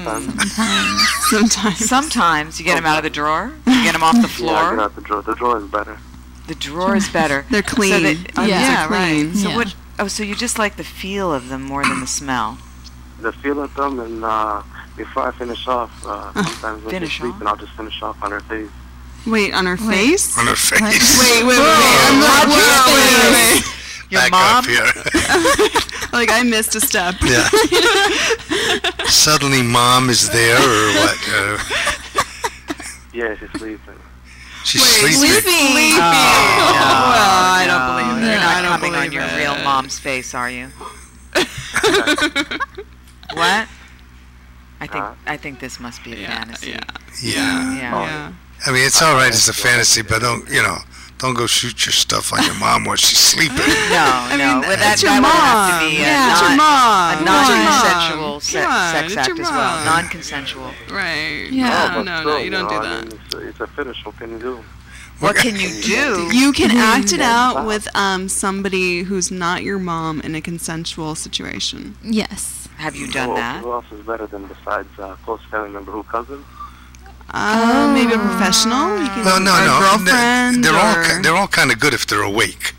Sometimes you get them out of the drawer? You get them off the Yeah, I floor? get out the drawer. The drawer is better. The drawer is better. They're clean. So Yeah, yeah, they're right. clean. So Yeah. what? Oh, so you just like the feel of them more than the smell? The feel of them, and before I finish off, sometimes when Finish she's sleeping, off? I'll just finish off on her face. Wait, on her face? on her face. Wait. I'm not wait. Your Back mom? up here. Like I missed a step. Yeah. Suddenly, mom is there, or what? Yeah, she's sleeping. She's sleeping. Sleeping. Oh, Well, I no, don't believe it. You're I not don't coming on believe your it. real mom's face, are you? What? I think this must be a fantasy. Yeah. Yeah. I mean, it's all right as a fantasy, but don't go shoot your stuff on your mom while she's sleeping. No, well, that That's your would mom. have to be It's your mom. a non-consensual Come on, sex it's act your as well. mom. Non-consensual. Right. Yeah. but No, still, you don't do I that. mean, it's a finish. What can you do? What can you do? You can act it out with somebody who's not your mom in a consensual situation. Yes. Have you done that? Who else is better than besides close family member? Who cousin? Maybe a professional. You can, Well, no. or a girlfriend. They're all kind of good if they're awake.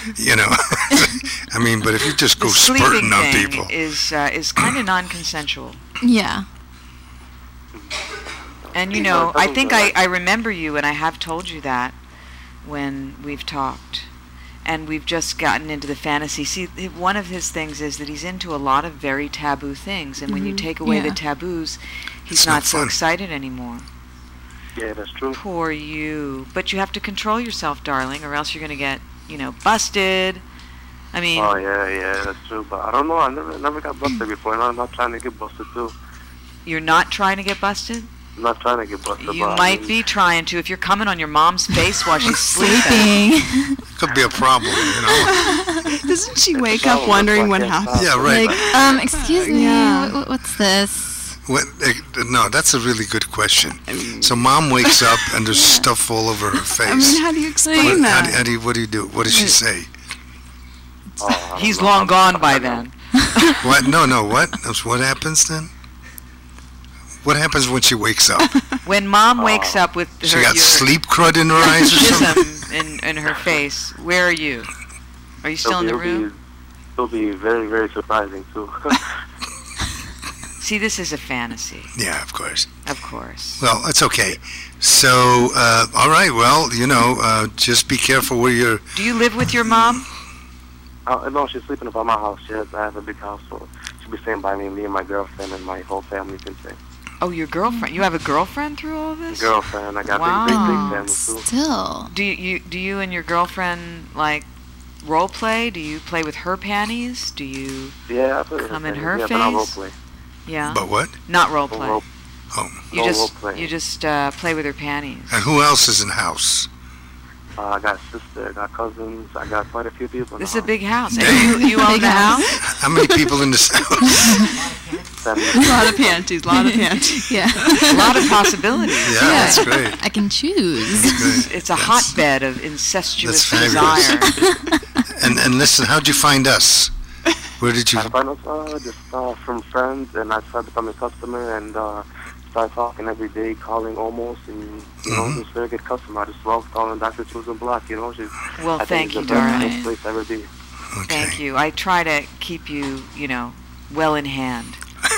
I mean, but if you just go The sleeping spurting on thing people, is kind of non-consensual. Yeah. And I think I remember you, and I have told you that when we've talked. And we've just gotten into the fantasy. See, one of his things is that he's into a lot of very taboo things, and when you take away the Yeah. taboos, he's It's not not so fun. excited anymore. Yeah, that's true. Poor you. But you have to control yourself, darling, or else you're going to get, busted. I mean, Oh yeah, that's true. But I don't know. I never got busted before, and I'm not trying to get busted too. you're not trying to get busted? I'm not trying to get busted. You but might be trying to. If you're coming on your mom's face while she's sleeping. Sleeping. could be a problem. Doesn't she wake up wondering what happened? Yeah, right. Like, excuse me. Yeah. What's this? No, that's a really good question. So mom wakes up and there's stuff all over her face. I mean, how do you explain that? What do you do? What does she say? He's long gone by then. What? No. What? What happens then? What happens when she wakes up? When mom wakes up with She her got your sleep crud in her eyes or something? jism in her face, where are you? Are you still in the room? It'll be very, very surprising too. See, this is a fantasy. Yeah, of course. Of course. Well, it's okay. So, all right. Well, just be careful where you're. Do you live with your mom? No, she's sleeping up at my house. I have a big house, so she'll be staying by me and my girlfriend and my whole family can stay. Oh, your girlfriend. You have a girlfriend through all of this? Girlfriend, I got Wow. big family too. Still. Do you and your girlfriend role play? Do you play with her panties? Do you Yeah, I play with Come in her her yeah, but I face? role play. yeah? But what? Not role play. Oh. You No just role-playing. you just play with her panties. And who else is in the house? I got a sister, I got cousins, I got quite a few people. in This is the a big house. Dang. And you own Big the house. house? How many people in this house? house. A lot of panties, a lot of panties. Yeah. A lot of possibilities. Yeah, that's great. I can choose. It's a hotbed of incestuous That's fabulous. desire. And listen, how'd you find us? Where did you? I found us just from friends, and I started becoming a customer and started talking every day, calling almost, and you know, just a very good customer. I just love calling Dr. Susan Block. You know, she's. Well, I thank think you, it's the darling. best place to ever be. Okay. Thank you. I try to keep you, well in hand,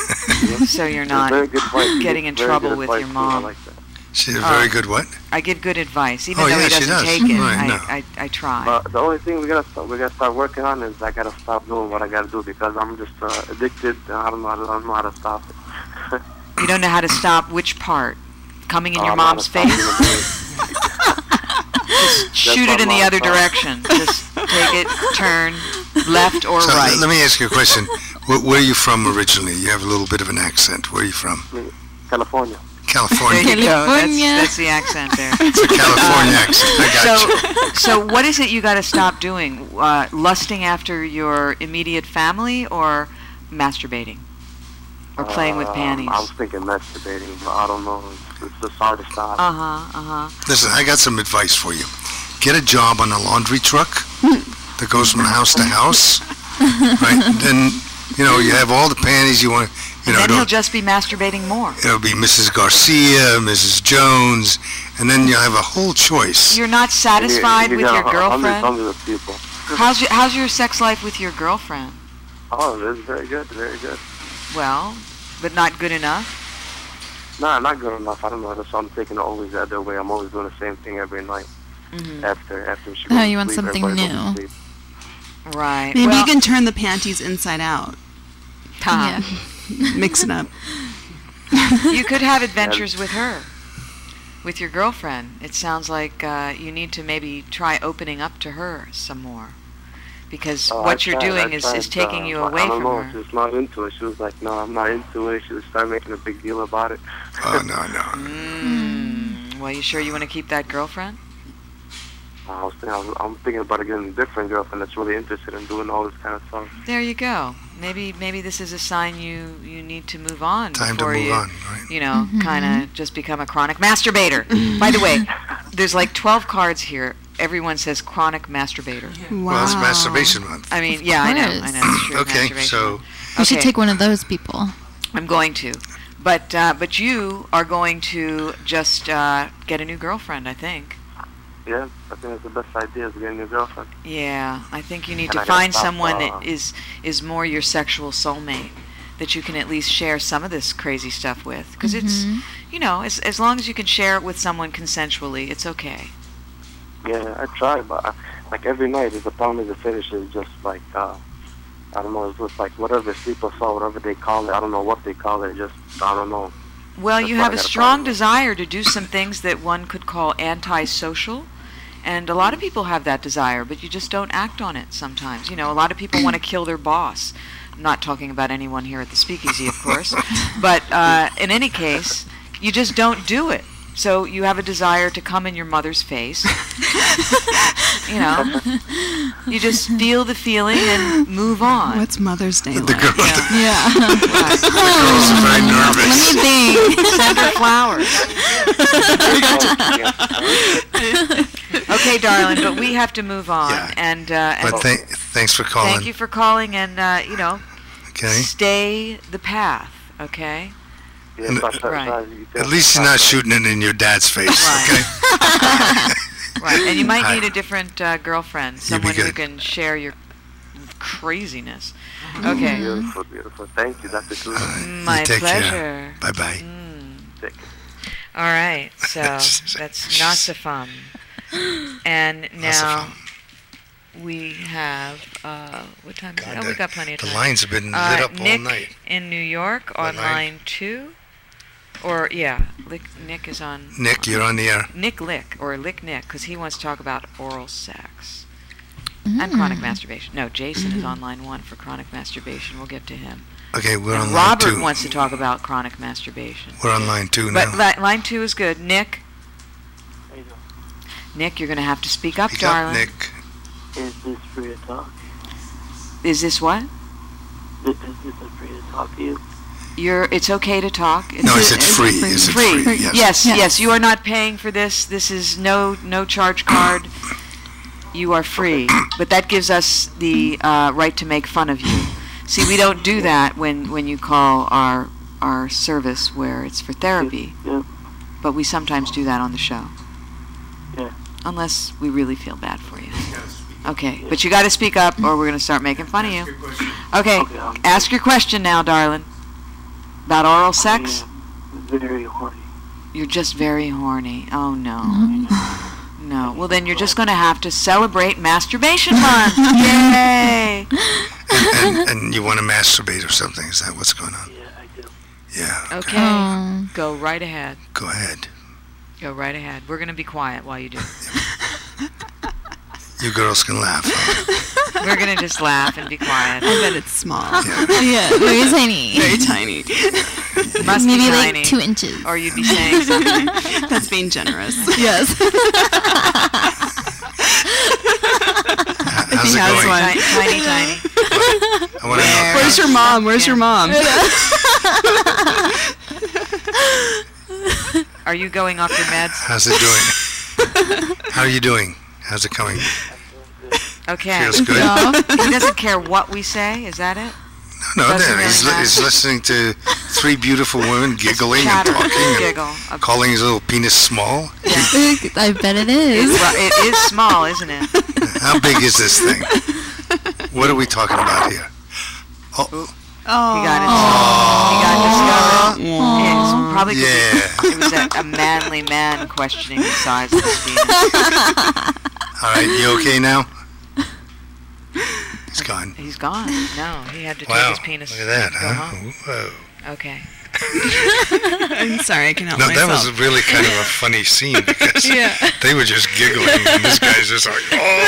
so you're She's a very not good wife. getting in Very trouble good with advice, your too. mom. I like that. She's a very good what? I give good advice, even Oh, though yeah, he she doesn't does. take it. Right, no. I try. But the only thing we gotta start working on is I gotta stop doing what I gotta do because I'm just addicted. I don't know how to stop it. You don't know how to stop which part? Coming in Oh, your I know how to mom's stop face? doing Just shoot my it in the mom's other fault. direction. Just take it, turn left or So right. let me ask you a question. Where are you from originally? You have a little bit of an accent. Where are you from? it. California. There California. you go. California. That's the accent there. It's a California accent. I got you. So what is it you got to stop doing? Lusting after your immediate family, or masturbating, or playing with panties? I was thinking masturbating, but I don't know. It's just hard to stop. Listen, I got some advice for you. Get a job on a laundry truck that goes from house to house. Right? Then, you have all the panties you want. And then he'll just be masturbating more. It'll be Mrs. Garcia, Mrs. Jones, and then you'll have a whole choice. You're not satisfied with your girlfriend? Hundreds of people. How's your sex life with your girlfriend? Oh, it's very good, very good. Well, but not good enough? Nah, not good enough. I don't know. That's why I'm taking it always the other way. I'm always doing the same thing every night. After she goes Oh, to you want sleep, something everybody goes to new. sleep. Right. Maybe well, you can turn the panties inside out. Tom, Mix it up. you could have adventures with her, with your girlfriend. It sounds like you need to maybe try opening up to her some more. Because what you're doing is taking you away I don't from know. her. She was not into it. She was like, no, I'm not into it. She started making a big deal about it. Oh, no. Well, you sure you want to keep that girlfriend? I'm thinking about getting a different girlfriend that's really interested in doing all this kind of stuff. There you go. Maybe this is a sign you need to move on Time to before move you, on, right? kind of just become a chronic masturbator. By the way, there's like 12 cards here. Everyone says chronic masturbator. Wow. Well, it's masturbation month. I mean, yeah, I know. course. It's true. Okay, masturbation. so You should Okay. take one of those people. I'm going to. But you are going to just get a new girlfriend, I think. Yeah, I think that's the best idea is getting a girlfriend. Yeah, I think you need And to I gotta find stop, someone that is more your sexual soulmate, that you can at least share some of this crazy stuff with. Because it's, as long as you can share it with someone consensually, it's okay. Yeah, I try, but like every night, the problem is the finish is just like, I don't know, it's just like whatever sleep assault, whatever they call it, I don't know what they call it, just, I don't know. Well, That's you what have I a gotta strong find. desire to do some things that one could call antisocial. And a lot of people have that desire, but you just don't act on it sometimes. A lot of people want to kill their boss. I'm not talking about anyone here at the Speakeasy, of course. But in any case, you just don't do it. So you have a desire to come in your mother's face. You just feel the feeling and move on. What's Mother's Day the like? girl, Yeah. the girls are very nervous. Let me think. Send her flowers. Okay, darling, but we have to move on. Yeah. And But thanks for calling. thank you for calling, and Okay. stay the path. Okay. Yeah, Right. At least you're not shooting it in your dad's face, Right. okay? Right, and you might Hi. need a different girlfriend, be someone who good. can share your craziness. Okay. Beautiful, beautiful. Thank you, Dr. Susan. My You take pleasure. care. Bye-bye. Take care. All right, so that's Nasifam. And now we have, what time is it? Oh, we got plenty of The time. lines have been lit up all Nick night. in New York on What line? line 2. Or, yeah, Nick is on... Nick, you're on the air. Nick Lick, or Lick Nick, because he wants to talk about oral sex. And chronic masturbation. No, Jason is on line 1 for chronic masturbation. We'll get to him. Okay, we're And on line 2. Robert wants to talk about chronic masturbation. We're on line 2 But now. line 2 is good. Nick? How you doing? Nick, you're going to have to speak up, Speak up, darling. Nick. Is this free to talk? Is this what? Is this free to talk to you? It's okay to talk. No, is it free? Is it free? Yes, yes. You are not paying for this. This is no charge card. You are free. But that gives us the right to make fun of you. See, we don't do that when you call our service where it's for therapy. Yeah. But we sometimes do that on the show. Yeah. Unless we really feel bad for you. Okay, but you got to speak up or we're going to start making fun of you. Okay, ask your question now, darling. About oral sex? Yeah, very horny. You're just very horny. Oh, no. No. Well, then you're just going to have to celebrate Masturbation Month. Yay! And you want to masturbate or something? Is that what's going on? Yeah, I do. Yeah. Okay. Go right ahead. Go ahead. Go right ahead. We're going to be quiet while you do. You girls can laugh. Huh? We're going to just laugh and be quiet. I bet it's small. Yeah, very tiny. Very tiny. Must Maybe be like tiny. 2 inches. Or you'd be saying something. That's being generous. Yes. How's it has going? one. Tiny. I want to know. Where's your mom? Where's your mom? Are you going off your meds? How's it doing? How are you doing? How's it coming? Okay. Feels good? He doesn't care what we say. Is that it? No, Doesn't there. really He's matter. listening to 3 beautiful women giggling and Chatter. talking Giggle. and calling his little penis small. I bet it is. Well, it is small, isn't it? How big is this thing? What are we talking about here? Oh, He got discovered. It's probably 'cause yeah. it was a manly man questioning the size of his penis. All right, you okay now? He's gone. He's gone. No, he had to take Wow, his penis. look at that, and go huh? home. Whoa. Okay. I'm sorry, I can help No, that myself. was really kind of a funny scene because Yeah. they were just giggling and this guy's just like,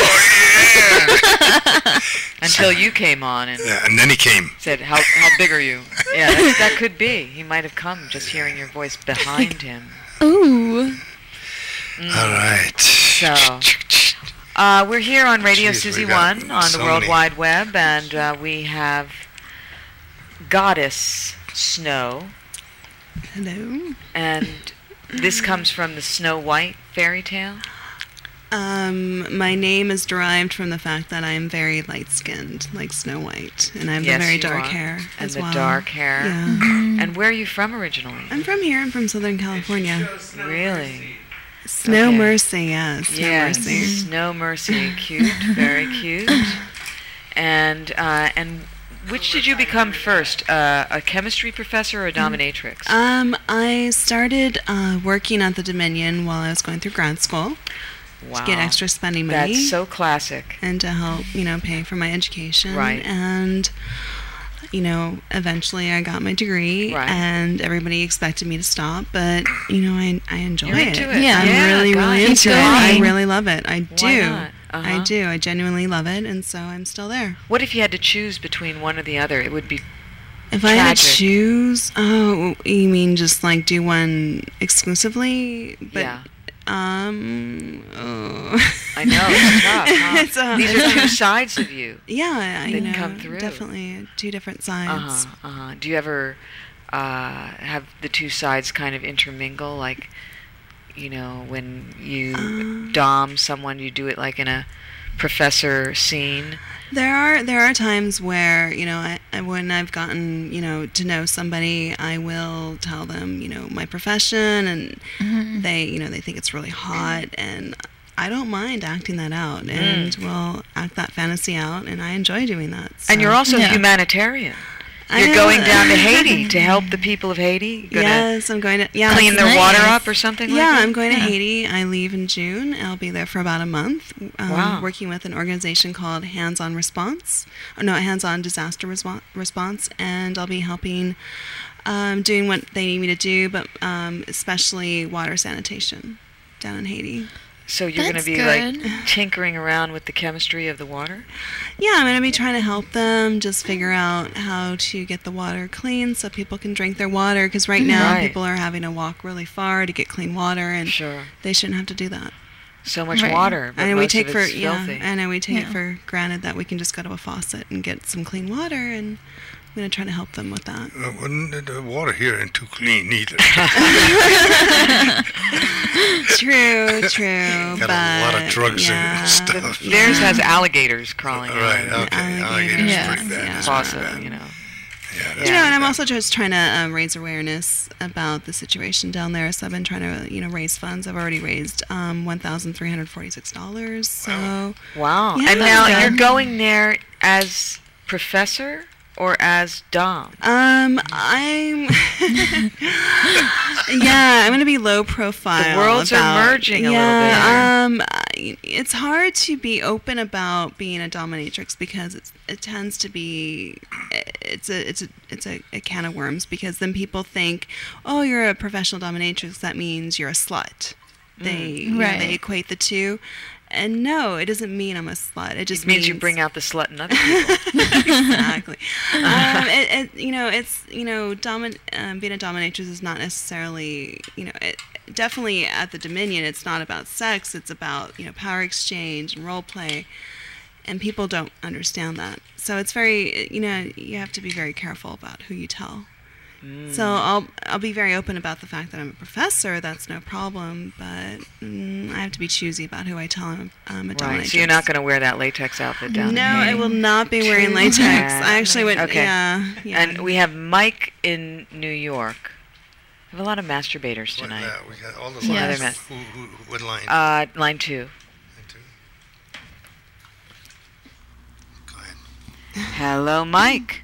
oh yeah. Until you came on and Yeah, and then he came. said, how big are you? Yeah, that could be. He might have come just hearing your voice behind him. Ooh. All right. So, we're here on Radio Jeez, we Susie got 1 on so the World many. Wide Web, and we have Goddess Snow, Hello. and this comes from the Snow White fairy tale. My name is derived from the fact that I am very light-skinned, like Snow White, and I have Yes, the very you dark are. hair And as the well. dark hair. Yeah. And where are you from originally? I'm from here. I'm from Southern California. Really? Snow Okay. Mercy, yes. Snow Yes, Mercy. Snow Mercy, cute, very cute. And which did you become first, a chemistry professor or a dominatrix? I started working at the Dominion while I was going through grad school Wow, to get extra spending money. that's so classic. and to help, pay for my education. Right. And, eventually I got my degree, Right. and everybody expected me to stop, but, I enjoy You're it. into it. Yeah. I'm really, God, really keep into it. I going. really love it. I Why do. not? Uh-huh. I do. I genuinely love it, and so I'm still there. What if you had to choose between one or the other? It would be If I had to Tragic. choose, oh, you mean just like do one exclusively? But, yeah. Oh. I know it's tough. Huh? It's, These are two sides of you. Yeah, That come through. definitely two different sides. Do you ever have the two sides kind of intermingle? Like, when you dom someone, you do it like in a professor scene. There are times where when I've gotten to know somebody, I will tell them my profession, and they they think it's really hot, and I don't mind acting that out, and we'll act that fantasy out, and I enjoy doing that. And you're so. also Yeah. humanitarian. I You're am. going down to Haiti to help the people of Haiti. Gonna Yes, I'm going to clean that's their water nice. up or something like Yeah, that? I'm going to Haiti. I leave in June. I'll be there for about a month. Wow. Working with an organization called Hands On Response. Hands On Disaster Response. And I'll be helping, doing what they need me to do, but especially water sanitation down in Haiti. So you're going to That's be good. like tinkering around with the chemistry of the water? Yeah, I'm going to be trying to help them just figure out how to get the water clean so people can drink their water. Because right now Right. people are having to walk really far to get clean water, and Sure. they shouldn't have to do that. So much Right. water, but And we most take of for it's filthy. I know we take it Yeah. for granted that we can just go to a faucet and get some clean water, and I'm going to try to help them with that. The water here ain't too clean either. True, Got a lot of drugs in it and stuff. Theirs has alligators crawling Right, out of it. okay. Alligators, Alligators yeah. pretty bad. Yeah. That's Faucet, pretty bad. you know. Yeah, that's You know, and pretty I'm bad. also just trying to raise awareness about the situation down there. So I've been trying to, raise funds. I've already raised $1,346. So Wow. Yeah, And now that's you're good. going there as professor or as Dom? I'm yeah, I'm gonna be low profile. The worlds are about- merging a little it's hard to be open about being a dominatrix because it tends to be it's a can of worms, because then people think, oh, you're a professional dominatrix, that means you're a slut. They Right. they equate the two. And no, it doesn't mean I'm a slut. It just It means you bring out the slut in other people. Exactly. Being a dominatrix is not necessarily, definitely at the Dominion, it's not about sex. It's about, power exchange and role play. And people don't understand that. So it's very, you have to be very careful about who you tell. So I'll be very open about the fact that I'm a professor. That's no problem, but I have to be choosy about who I tell I'm a dominatrix. Right. So you're not going to wear that latex outfit down No, in I will not be wearing Too latex. bad. I actually went. Okay. Yeah. And we have Mike in New York. We have a lot of masturbators What, tonight. we got all the Yes. lines. What line? Line 2. Go ahead. Hello, Mike.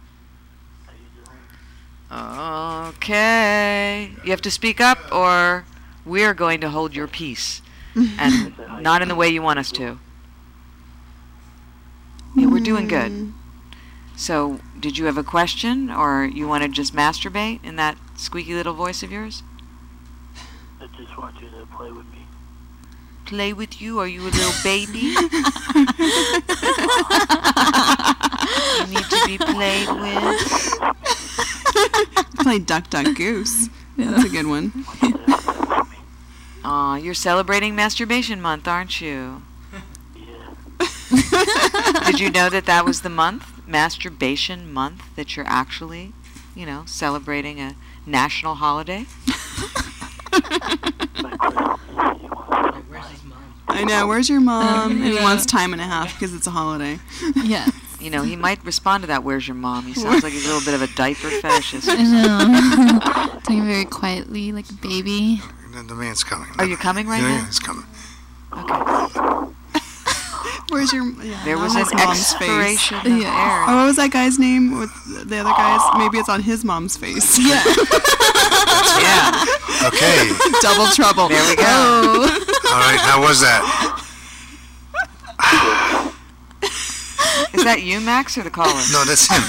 Okay. You have to speak up, or we're going to hold your peace. And not in the way you want us to. Yeah, we're doing good. So, did you have a question, or you want to just masturbate in that squeaky little voice of yours? I just want you to play with me. Play with you? Are you a little baby? You need to be played with? Play Duck Duck Goose. That's a good one. Aw, you're celebrating Masturbation Month, aren't you? Yeah. Did you know that was the month, Masturbation Month, that you're actually, celebrating a national holiday? I know. Where's your mom? And he wants time and a half because it's a holiday. Yes. He might respond to that, "Where's your mom?" He sounds like he's a little bit of a diaper fetishist. I know. Talking very quietly, like a baby. The man's coming. Are you coming right yeah, now? Yeah, he's coming. Okay. Where's your? Yeah, There was on an his mom's expiration face. of Oh, air. what was that guy's name with the other guys? Maybe it's on his mom's face. Yeah. Yeah. Okay. Double trouble. There we go. Oh. All right. How was that? Is that you, Max, or the caller? No, that's him.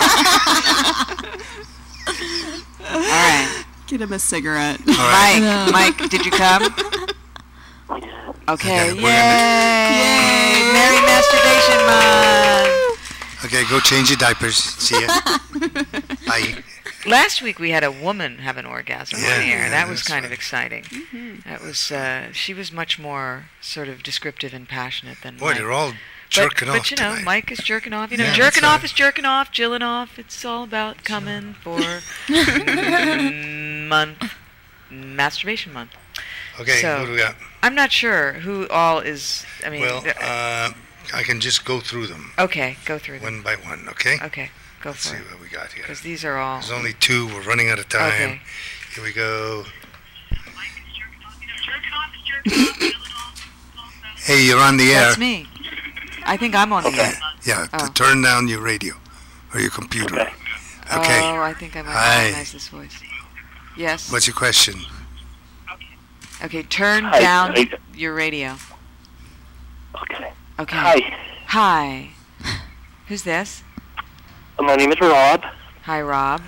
All right. Get him a cigarette. All right. Mike, did you come? Yeah. Okay. Okay, Yay! we're Merry Masturbation Month! Okay, go change your diapers. See ya. Bye. Last week we had a woman have an orgasm Yeah, on the air. yeah, That was that's kind of right. exciting. That was she was much more sort of descriptive and passionate than Boy, Mike. they're all jerking but off you know, tonight. Mike is jerking off. Yeah, Jerking that's off is jerking off, jilling off. It's all about coming for masturbation month. Okay, so- what do we got? I'm not sure who all is. I mean, Well, I can just go through them okay, go through them. one by one, okay? Okay, go Let's for see it. what we got here. Because these are all. There's only 2. We're running out of time. Okay. Here we go. Hey, you're on the air. That's me. I think I'm on the air. Yeah, Oh. turn down your radio or your computer. Okay. Oh, I think I might Hi. recognize this voice. Yes. What's your question? Okay, turn Hi. down Hi. your radio. Okay. Okay. Hi. Hi. Who's this? My name is Rob. Hi, Rob.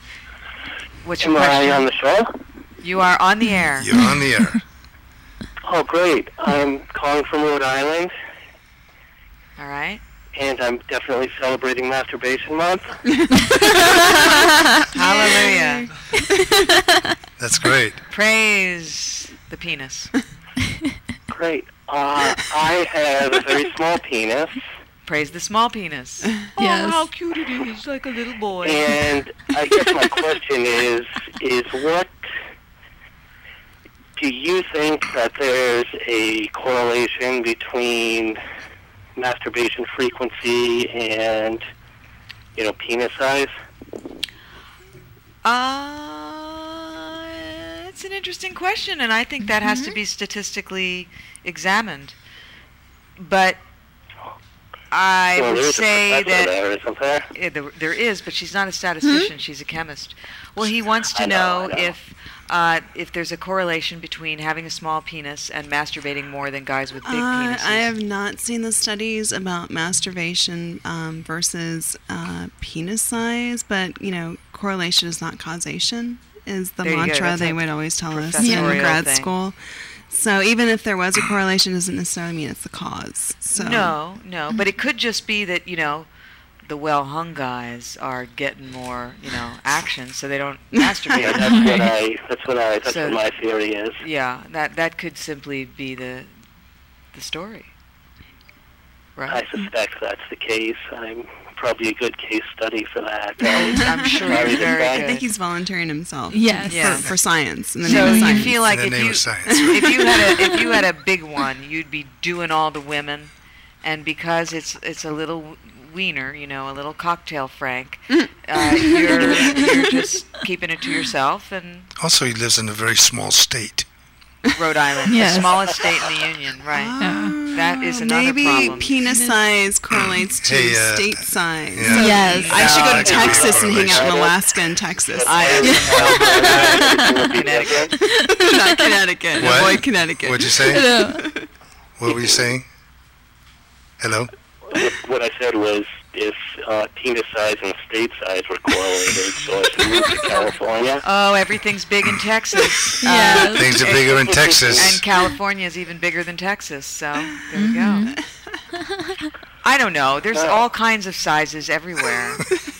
What's your Am I question? on the show? You are on the air. You're on the air. Oh, great. I'm calling from Rhode Island, All right. and I'm definitely celebrating Masturbation Month. Hallelujah. That's great. Praise the penis. Great. I have a very small penis, Praise the small penis. Yes. Oh, how cute it is, like a little boy. and I guess my question is what do you think that there's a correlation between masturbation frequency and, penis size? It's an interesting question, and I think that has to be statistically examined. But I Well, would there's say a professor that there, isn't there? there is, but she's not a statistician; she's a chemist. Well, he wants to I know. if there's a correlation between having a small penis and masturbating more than guys with big penises. I have not seen the studies about masturbation versus penis size, but correlation is not causation. Is the There you go. mantra That's they a would always tell us professorial in grad thing. school. So even if there was a correlation, it doesn't necessarily mean it's the cause. So No, but it could just be that the well-hung guys are getting more action, so they don't masturbate. Yeah, that's what So- my theory is. Yeah, that could simply be the story, right? I suspect that's the case. I'm probably a good case study for that. I'm sure Sorry you're to very say. I good. think he's volunteering himself. Yes. Yeah. For science. In the So name of you science. feel like In the if name you of science. if you had a big one, you'd be doing all the women, and because it's a little wiener, a little cocktail Frank, you're just keeping it to yourself. And Also, he lives in a very small state. Rhode Island, Yes. the smallest state in the union, right? That is another Maybe problem. penis size correlates to Hey, state size. yeah. Yes. I should go to That could be a Texas and hang out in correlation. Alaska and Texas. Connecticut. Not Connecticut. What? Avoid Connecticut. What'd you say? What were you saying? Hello? What I said was if penis size and state size were correlated, so if you moved to California, Oh, everything's big in Texas. Yes. Things are bigger in Texas. And California is even bigger than Texas, so there you go. I don't know. There's all kinds of sizes everywhere.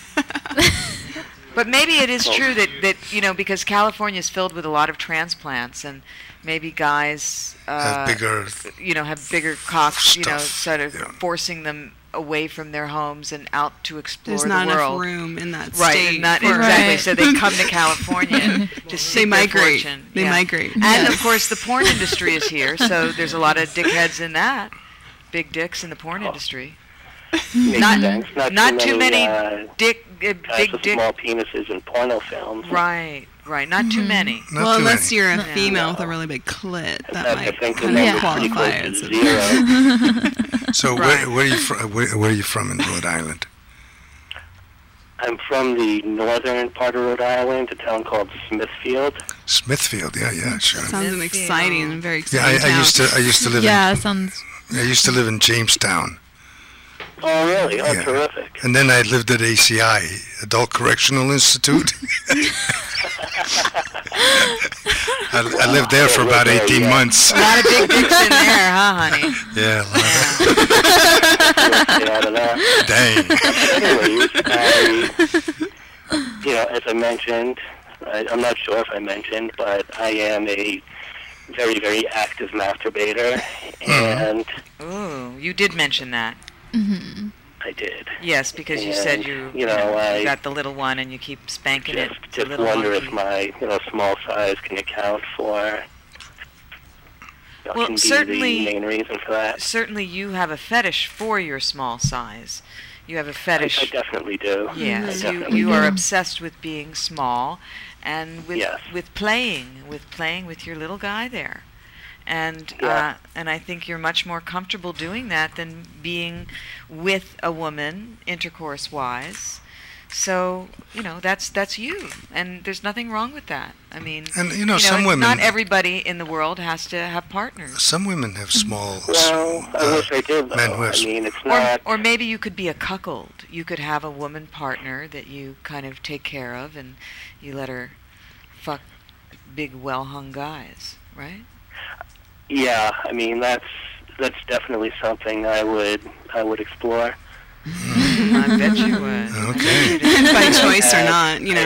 But maybe it is true that because California is filled with a lot of transplants, and maybe guys Have bigger. have bigger cocks, Stuff, sort of yeah. forcing them away from their homes and out to explore There's not the enough world. room in that Right, state. and not for- exactly. Right. So they come to California to seek They their migrate. fortune. They Yeah. migrate. And Yes. of course, the porn industry is here, so there's a lot of dickheads in that. Big dicks in the porn industry. makes Not- sense. Not too many guys big with dick. small penises in porno films. Right. Not too many. Not well, too unless many. you're a Yeah. female with a really big clit, that I might think the kind of number's pretty qualify close as to a... zero. So Right. where are you from? Where are you from in Rhode Island? I'm from the northern part of Rhode Island, a town called Smithfield. Smithfield. Yeah, sure. Sounds an exciting and very Yeah, exciting I used to live Yeah, sounds. I used to live in Jamestown, Oh, really? Oh, Yeah. terrific. and then I lived at ACI, Adult Correctional Institute. I lived there for about 18 months. A lot of big dicks in there, huh, honey? Yeah, a lot Get out of that. of- dang. Anyways, as I mentioned, I'm not sure if I mentioned, but I am a very, very active masturbator, and Ooh, you did mention that. I did. Yes, because you said And, you, you know, I got the little one and you keep spanking it. It's a Just little wonder monkey. if my, small size can account for. Well, can be certainly- the main reason for that. Certainly, you have a fetish for your small size. You have a I fetish. definitely do. Yes, I you definitely you are do. obsessed with being small, and with Yes. with playing with your little guy there, and Yeah. and I think you're much more comfortable doing that than being with a woman intercourse wise. So that's you, and there's nothing wrong with that. I mean, And some women. not everybody in the world has to have partners. Some women have small. Well, I wish I did, men though. who have I mean, it's Or, not. or maybe you could be a cuckold. You could have a woman partner that you kind of take care of, and you let her fuck big, well-hung guys, right? Yeah, I mean that's definitely something I would explore. I bet you would. Okay. By choice or not, you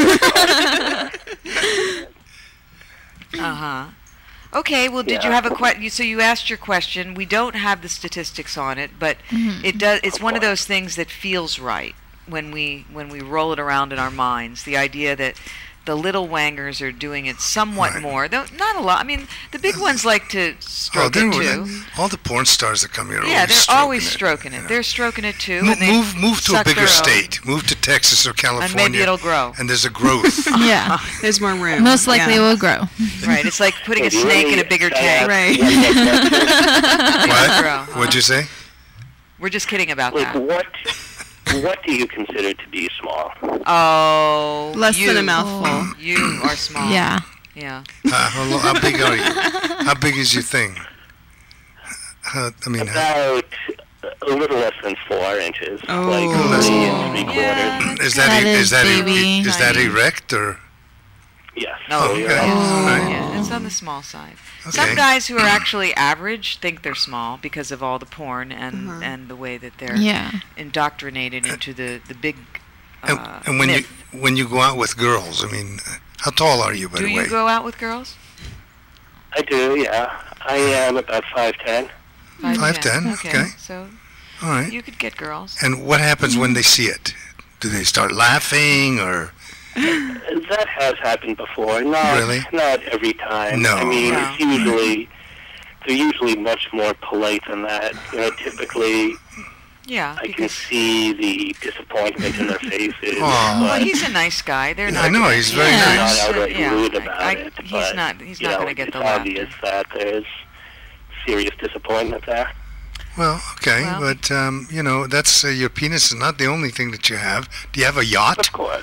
know. Uh-huh. Okay, well, did you have a question? So you asked your question. We don't have the statistics on it, but it does. It's one of those things that feels right when we roll it around in our minds. The idea that the little wangers are doing it somewhat more, though not a lot. I mean, the big ones like to stroke it too. All the porn stars that come here, Yeah, they're always stroking stroking it. you know. They're stroking it too. Move, and they move to a suck bigger their own. state. Move to Texas or California. And maybe it'll grow. And there's a growth. Yeah. There's more room. Most likely yeah. it will grow. Right, it's like putting a If you snake in really a bigger try tank. out- Right. What? Grow, What'd you say? We're just kidding about Like that. what do you consider to be small? Oh, Less you, than a mouthful. You are small. Yeah. Yeah. How big are you? How big is your thing? I mean, About a little less than 4 inches, Oh. like that's- 3 and 3/4. Yeah, is That is that baby. is that Tiny. erect or? Yes. No, so you're okay. right. All right. Yeah, it's on the small side. Okay. Some guys who are actually average think they're small because of all the porn and the way that they're Yeah. indoctrinated into the big And when myth. you go out with girls, I mean, how tall are you, by Do the you way? go out with girls? I do, yeah. I am about 5'10". 5'10", okay. So All right. you could get girls. And what happens when they see it? Do they start laughing or? That has happened before. Not every time. No. I mean, No. they're usually much more polite than that. You know, typically Yeah, I can because see the disappointment in their faces. Aw. well, But he's a nice guy. They're I not. know, he's very they're nice. not outright Yeah, rude about it. he's but, not. He's you not know, going to get the it's laughter. obvious that there's serious disappointment there. Well, okay, Well. but that's your penis is not the only thing that you have. Do you have a yacht? Of course. Do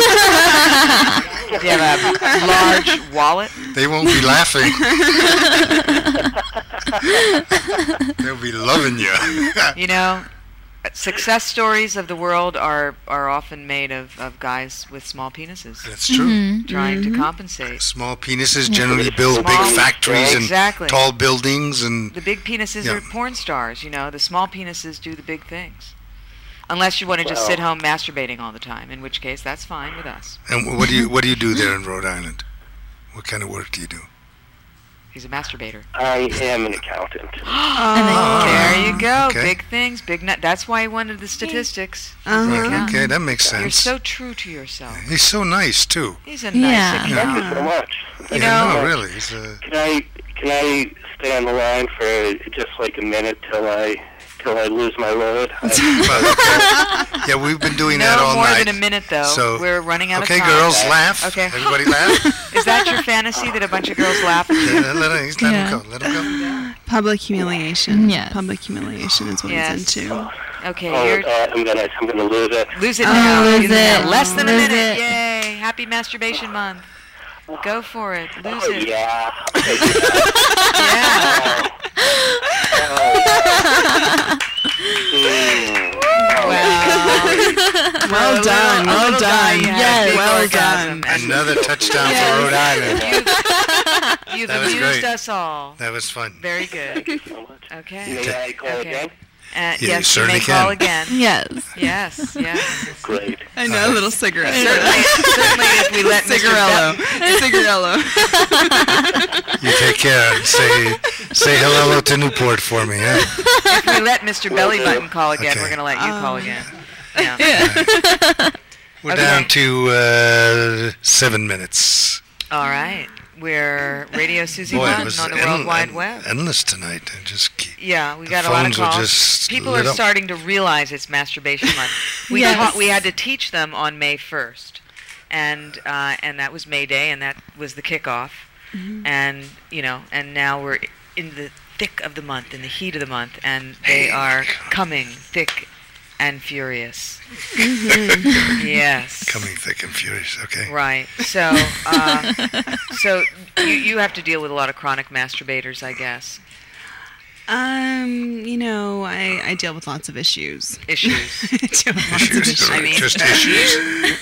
you have a large wallet? They won't be laughing. They'll be loving you. You know, success stories of the world are often made of guys with small penises That's true. Mm-hmm. trying to compensate. Small penises generally build big Small- factories Exactly. and tall buildings and The big penises Yeah. are porn stars, you know. The small penises do the big things. Unless you want to just Well- sit home masturbating all the time, in which case that's fine with us. and what do you do there in Rhode Island? What kind of work do you do? He's a masturbator. I am an accountant. There you go. okay. Big things, big nut. That's why he wanted the statistics. Uh-huh. Okay, that makes You're sense. so true to yourself. He's so nice too. He's a Yeah. nice Thank you accountant. so much. You Yeah, know- no, really. He's a, Can I stay on the line for just like a minute till I lose my load? yeah, we've been doing that No all more night. than a minute, though. So We're running out okay, of time. girls, laugh. Okay. Everybody laugh. Is that your fantasy, that a bunch of girls laugh at you? Let him Yeah. go. Let him go. Public humiliation. Yes. Public humiliation is what Yes. he's into. Okay, Oh, you're... I'm gonna lose it. Lose it Oh, now. lose Lose it now. it. Less than a Lose minute. it. Yay. Happy Masturbation Month. Go for it. Lose Oh it. yeah. Yeah. Well done. A Well little guy, done. you had a Yes. big Well orgasm. done. Another touchdown for Rhode Island. You've That was amused great. us all. That was fun. Very good. Thank you so much. Okay. May I call Okay. again? Yeah, you Yes, you certainly may call can. again. Yes. Yes, yes. Great. I know, a little cigarette. Certainly if we let Mr. Cigarello. Cigarello. You take care. Say hello to Newport for me. Yeah. If we let Mr. Belly Button call again, Okay. we're going to let you call again. Yeah. We're Okay. down to 7 minutes. All right. We're Radio Susie Boy, it Button was on the World Wide Web. endless tonight. I just keep, Yeah, we the got a lot of phones were calls. just People lit are up. starting to realize it's Masturbation Month. Yes. We had to teach them on May 1st, and that was May Day, and that was the kickoff. And and now we're in the thick of the month, in the heat of the month, and they are coming thick and furious. Yes. coming thick and furious. Okay. Right. So, so you have to deal with a lot of chronic masturbators, I guess. I deal with lots of issues. Issues. I deal with lots of Issues. issues. I mean- Just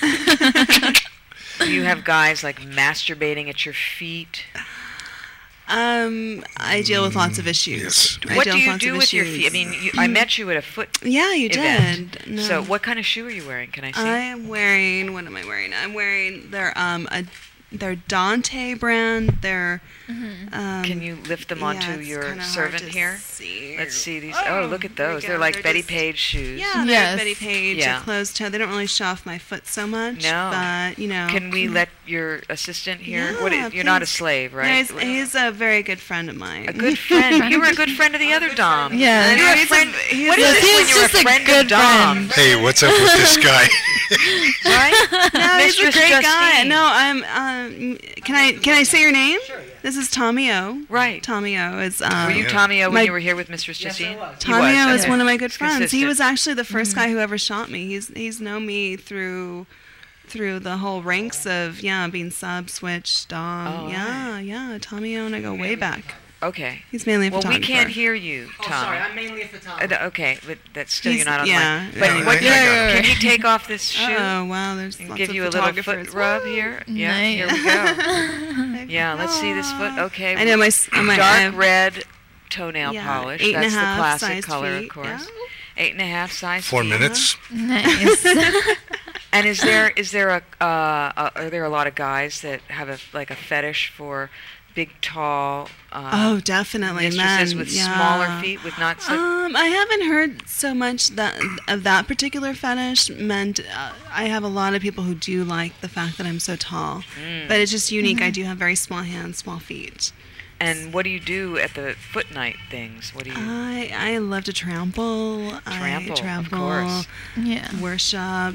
issues. You have guys like masturbating at your feet. I deal with lots of issues. Yes. I What deal do you lots do of with your issues. feet? I mean, I met you at a foot Yeah, you event. did. No. So what kind of shoe are you wearing? Can I see? I am wearing. What am I wearing? I'm wearing their Dante brand. They're. Can you lift them onto it's your kinda hard servant to here? see. Let's see these. Oh, look at there we those. go. They're like They're Betty just- Page shoes. Yeah, they're Yes. Betty Page. Yeah. They're closed toe. They don't really show off my foot so much. No. But you know. Can we let your assistant here? Yeah, You're not a please. slave, right? He's a very good friend of mine. A good friend. You were a good friend of the other Dom. Yeah. You're a He's a- friend. he's What a- is it He's when you're just a a friend of good Dom? friend. Hey, what's up with this guy? Right? No, he's a Mistress great guy. Justine. No, I'm. Can I say your name? Sure. This is Tommy O. Right. Tommy O is. Were you Yeah. Tommy O when my- you were here with Mistress Justine? Tommy O is okay. one of my good It's friends. He consistent. was actually the first guy who ever shot me. He's known me through the whole ranks of being sub, switch, dom. Oh, yeah. Tommy O and I go way back. Okay. He's mainly a Well, we photographer. can't hear you, Tom. Sorry, I'm mainly a photographer. Okay, but that's still He's- you're not on yeah. mic. But Yeah, what, yeah, can you take off this shoe? Oh wow, there's And lots give of you a little photographers. foot rub here. Yeah, Nice. here we go. Yeah, let's see this foot. Okay. I know my I dark have- red toenail Yeah, polish. 8.5 That's the classic size color, feet, of course. yeah. 8.5 size. 4 feet. minutes. Nice. And is there are there a lot of guys that have a fetish for big, tall Oh, definitely, mistresses men. with yeah. smaller feet with not so I haven't heard so much of that particular fetish. I have a lot of people who do like the fact that I'm so tall, but it's just unique. I do have very small hands, small feet. And what do you do at the foot night things? What do you I love to trample. Trample, I of trample, course. Yeah. worship.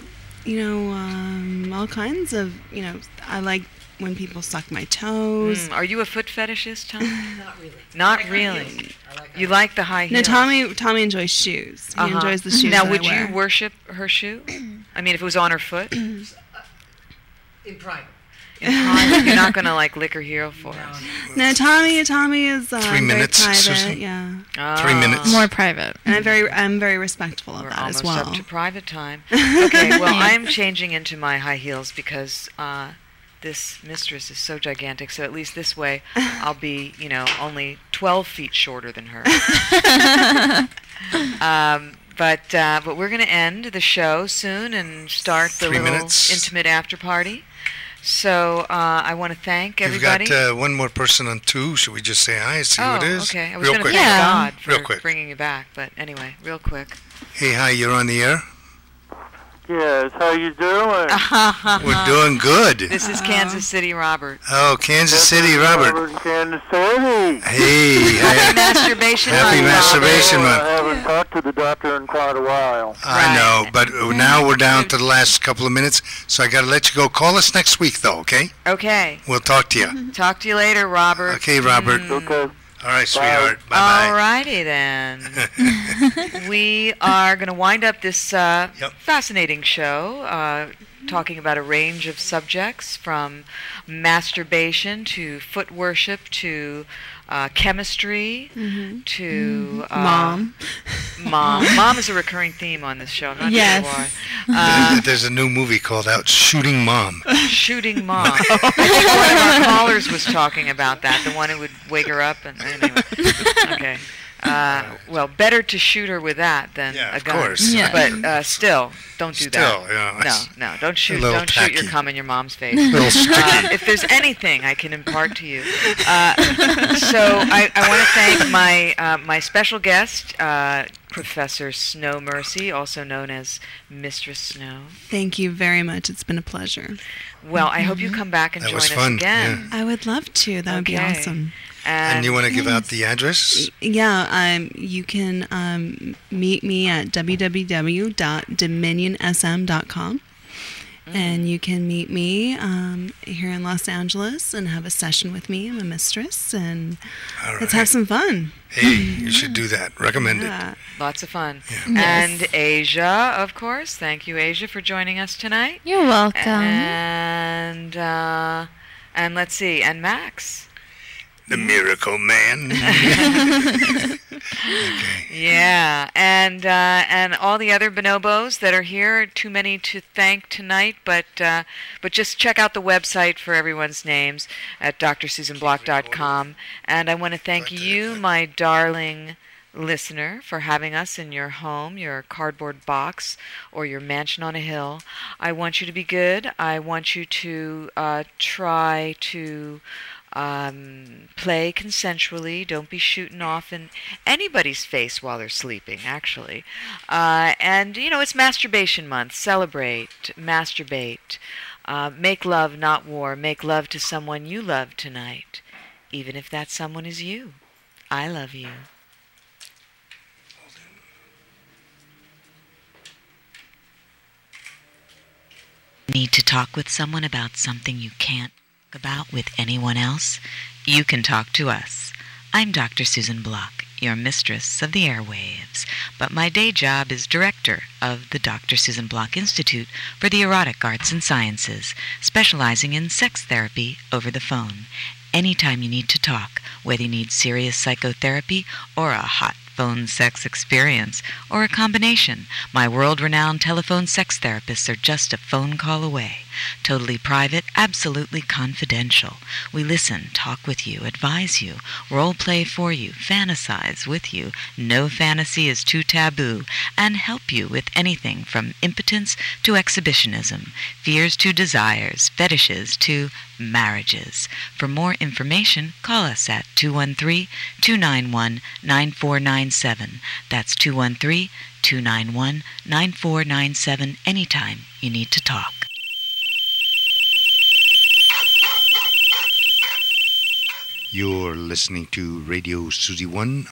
All kinds of. I like when people suck my toes. Are you a foot fetishist, Tom? Not really. Not I like really. high heels. I like You like the high No, heels? Tommy enjoys shoes. He Uh-huh. enjoys the shoes. Now, that would I wear. you worship her shoe? I mean, if it was on her foot? in private. In private, you're not going to lick her heel for us. No, Tommy is 3 very minutes, private. Susan? Yeah, 3 minutes. More private. and I'm very respectful of We're that almost as well. up to private time. Okay, well, I'm changing into my high heels because this mistress is so gigantic. So at least this way, I'll be, only 12 feet shorter than her. But we're going to end the show soon and start the 3 little minutes. intimate after party. So I want to thank We've everybody. got one more person on 2. Should we just say hi, see who it is? Okay. I was Real going to quick. thank Yeah. God for Real quick. bringing you back, but anyway, real quick. Hey, hi, you're on the air? Yes, how you doing? We're doing good. This is Kansas City Robert. Oh, Kansas City, Robert. in Kansas City. Hey, Happy masturbation Happy month, masturbation Robert. month. I haven't talked to the doctor in quite a while. I know, but now we're down to the last couple of minutes, so I got to let you go. Call us next week, though, okay? Okay. We'll talk to you. Talk to you later, Robert. Okay, Robert. Okay. All right, sweetheart. Bye-bye. Alrighty then. We are going to wind up this fascinating show, talking about a range of subjects from masturbation to foot worship to chemistry to Mom. Mom is a recurring theme on this show. I'm not Yes. sure why. There's a new movie called out Shooting Mom. Shooting Mom. I think one of our callers was talking about that, the one who would wake her up. And anyway. Okay. Well, better to shoot her with that than Yeah, a of gun. course. Yeah. But still, don't do Still, that. No, don't shoot. little Don't shoot your tacky. cum in your mom's face. Little sticky. If there's anything I can impart to you, so I want to thank my special guest, Professor Snow Mercy, also known as Mistress Snow. Thank you very much. It's been a pleasure. Well, I hope you come back and That join was us fun, again. I would love to. That would be Okay. awesome. And you want to give out the address? Yeah, you can meet me at www.dominionsm.com. And you can meet me here in Los Angeles and have a session with me. I'm a mistress, and All right. let's have some fun. Hey, you should do that. Recommend it. Yeah. Lots of fun. Yes. And Asia, of course. Thank you, Asia, for joining us tonight. You're welcome. And let's see, and Max. The Miracle Man. Okay. Yeah, and all the other bonobos that are here, too many to thank tonight, but just check out the website for everyone's names at drsusanblock.com. And I want to thank you, my darling listener, for having us in your home, your cardboard box, or your mansion on a hill. I want you to be good. I want you to try to play consensually. Don't be shooting off in anybody's face while they're sleeping, actually. And, it's masturbation month. Celebrate, masturbate. Make love, not war. Make love to someone you love tonight, even if that someone is you. I love you. Need to talk with someone about something you can't talk about with anyone else? You can talk to us. I'm Dr. Susan Block, your mistress of the airwaves, but my day job is director of the Dr. Susan Block Institute for the Erotic Arts and Sciences, specializing in sex therapy over the phone. Anytime you need to talk, whether you need serious psychotherapy or a hot phone sex experience, or a combination, my world-renowned telephone sex therapists are just a phone call away. Totally private, absolutely confidential. We listen, talk with you, advise you, role play for you, fantasize with you, no fantasy is too taboo, and help you with anything from impotence to exhibitionism, fears to desires, fetishes to marriages. For more information, call us at 213-291-9497. That's 213-291-9497 anytime you need to talk. You're listening to Radio Susie 1